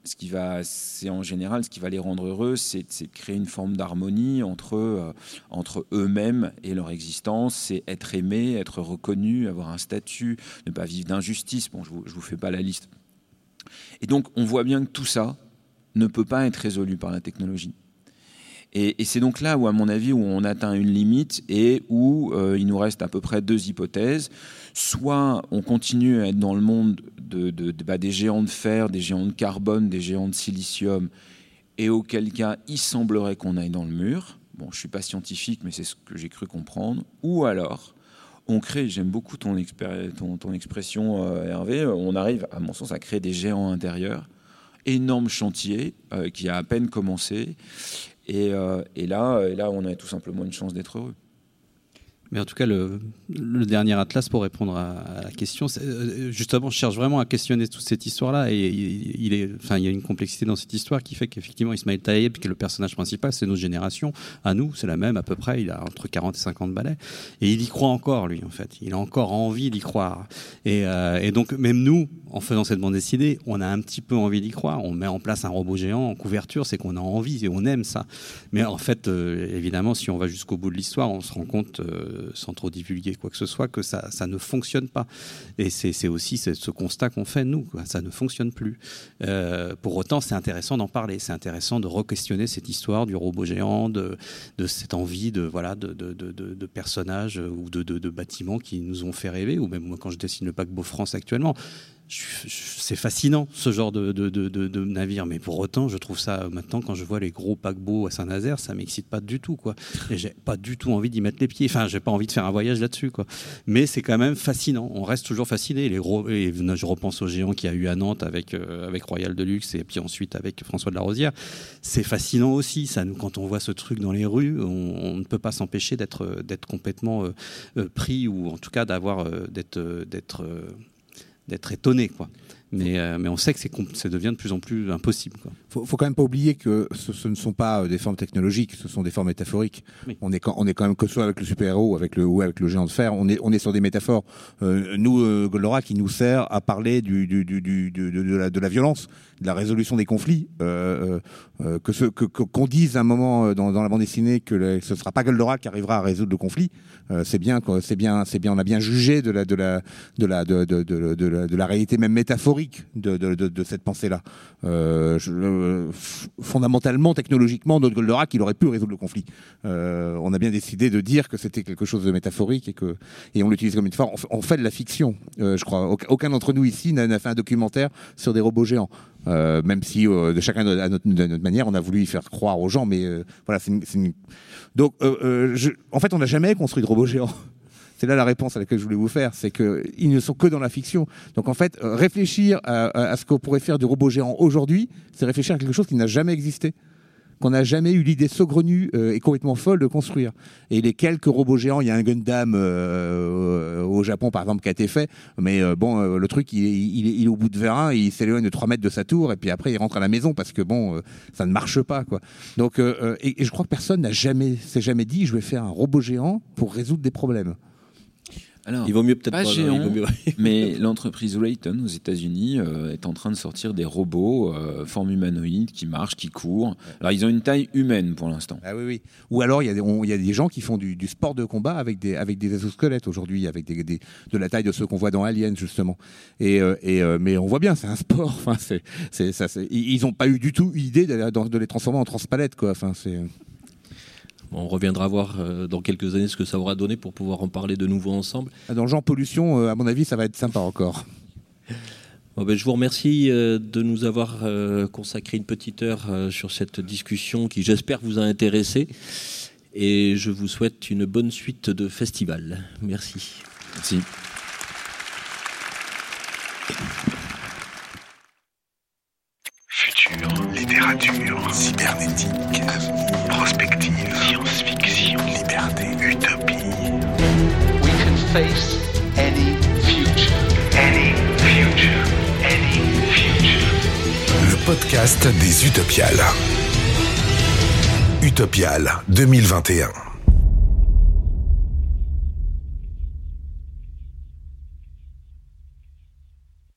C'est en général ce qui va les rendre heureux, c'est de créer une forme d'harmonie entre eux-mêmes et leur existence. C'est être aimé, être reconnu, avoir un statut, ne pas vivre d'injustice. Bon, je vous fais pas la liste. Et donc, on voit bien que tout ça ne peut pas être résolu par la technologie. Et c'est donc là où, à mon avis, où on atteint une limite et où il nous reste à peu près deux hypothèses. Soit on continue à être dans le monde des géants de fer, des géants de carbone, des géants de silicium, et auquel cas il semblerait qu'on aille dans le mur. Bon, je ne suis pas scientifique, mais c'est ce que j'ai cru comprendre. Ou alors, on crée, j'aime beaucoup ton expression, Hervé, on arrive, à mon sens, à créer des géants intérieurs, énorme chantier qui a à peine commencé, et là, on a tout simplement une chance d'être heureux. Mais en tout cas, le dernier atlas, pour répondre à la question, justement, je cherche vraiment à questionner toute cette histoire-là. Et il y a une complexité dans cette histoire qui fait qu'effectivement, Ismaël Taïeb, qui est le personnage principal, c'est notre génération. À nous, c'est la même à peu près. Il a entre 40 et 50 balais. Et il y croit encore, lui, en fait. Il a encore envie d'y croire. Et donc, même nous, en faisant cette bande dessinée, on a un petit peu envie d'y croire. On met en place un robot géant en couverture, c'est qu'on a envie et on aime ça. Mais en fait, évidemment, si on va jusqu'au bout de l'histoire, on se rend compte, sans trop divulguer quoi que ce soit, que ça ne fonctionne pas. Et c'est aussi ce constat qu'on fait, nous, quoi. Ça ne fonctionne plus. Pour autant, c'est intéressant d'en parler. C'est intéressant de re-questionner cette histoire du robot géant, de cette envie de personnages ou de bâtiments qui nous ont fait rêver. Ou même moi, quand je dessine le paquebot France actuellement, c'est fascinant ce genre de navire, mais pour autant je trouve ça maintenant, quand je vois les gros paquebots à Saint-Nazaire, ça m'excite pas du tout, quoi. Et j'ai pas du tout envie d'y mettre les pieds, enfin j'ai pas envie de faire un voyage là-dessus, quoi. Mais c'est quand même fascinant, on reste toujours fasciné. Et je repense aux géants qu'il y a eu à Nantes avec Royal Deluxe et puis ensuite avec François de la Rosière, c'est fascinant aussi ça. Nous, quand on voit ce truc dans les rues, on ne peut pas s'empêcher d'être complètement pris, ou en tout cas d'être étonné, quoi. Mais on sait que ça devient de plus en plus impossible, quoi. Faut quand même pas oublier que ce ne sont pas des formes technologiques, ce sont des formes métaphoriques. Oui. On est quand même, que ce soit avec le super-héros ou avec le géant de fer, on est sur des métaphores. Nous, Goldorak, qui nous sert à parler de la violence, de la résolution des conflits. Qu'on dise à un moment dans la bande dessinée que ce sera pas Goldorak qui arrivera à résoudre le conflit, c'est bien. On a bien jugé de la réalité même métaphorique de cette pensée-là. Fondamentalement, technologiquement, notre Goldorak, il aurait pu résoudre le conflit. On a bien décidé de dire que c'était quelque chose de métaphorique et on l'utilise comme une métaphore. On fait de la fiction, je crois. Aucun d'entre nous ici n'a fait un documentaire sur des robots géants. Même si de chacun de notre manière, on a voulu y faire croire aux gens, mais voilà, donc en fait, on n'a jamais construit de robots géants. C'est là la réponse à laquelle je voulais vous faire, c'est qu'ils ne sont que dans la fiction. Donc en fait, réfléchir à ce qu'on pourrait faire du robot géant aujourd'hui, c'est réfléchir à quelque chose qui n'a jamais existé, qu'on n'a jamais eu l'idée saugrenue et complètement folle de construire. Et les quelques robots géants, il y a un Gundam au Japon par exemple qui a été fait, mais le truc il est au bout de Vérin, il s'éloigne de 3 mètres de sa tour et puis après il rentre à la maison parce que ça ne marche pas, quoi. Donc et je crois que personne s'est jamais dit je vais faire un robot géant pour résoudre des problèmes. Alors, il vaut mieux peut-être pas géant, mais l'entreprise Raytheon aux États-Unis est en train de sortir des robots forme humanoïde qui marchent, qui courent. Alors ils ont une taille humaine pour l'instant. Ah oui. Ou alors il y a des gens qui font du sport de combat avec des exosquelettes aujourd'hui, avec de la taille de ceux qu'on voit dans Alien justement. Mais on voit bien, c'est un sport. Enfin, ils n'ont pas eu du tout l'idée de les transformer en transpalettes, quoi. Enfin, c'est. On reviendra voir dans quelques années ce que ça aura donné pour pouvoir en parler de nouveau ensemble. Dans le genre pollution, à mon avis, ça va être sympa encore. Je vous remercie de nous avoir consacré une petite heure sur cette discussion qui, j'espère, vous a intéressé. Et je vous souhaite une bonne suite de festival. Merci. Merci. Futur, littérature, cybernétique, avenir, prospective, science-fiction, liberté, utopie. We can face any future. Any future. Any future. Le podcast des Utopiales. Utopiales 2021.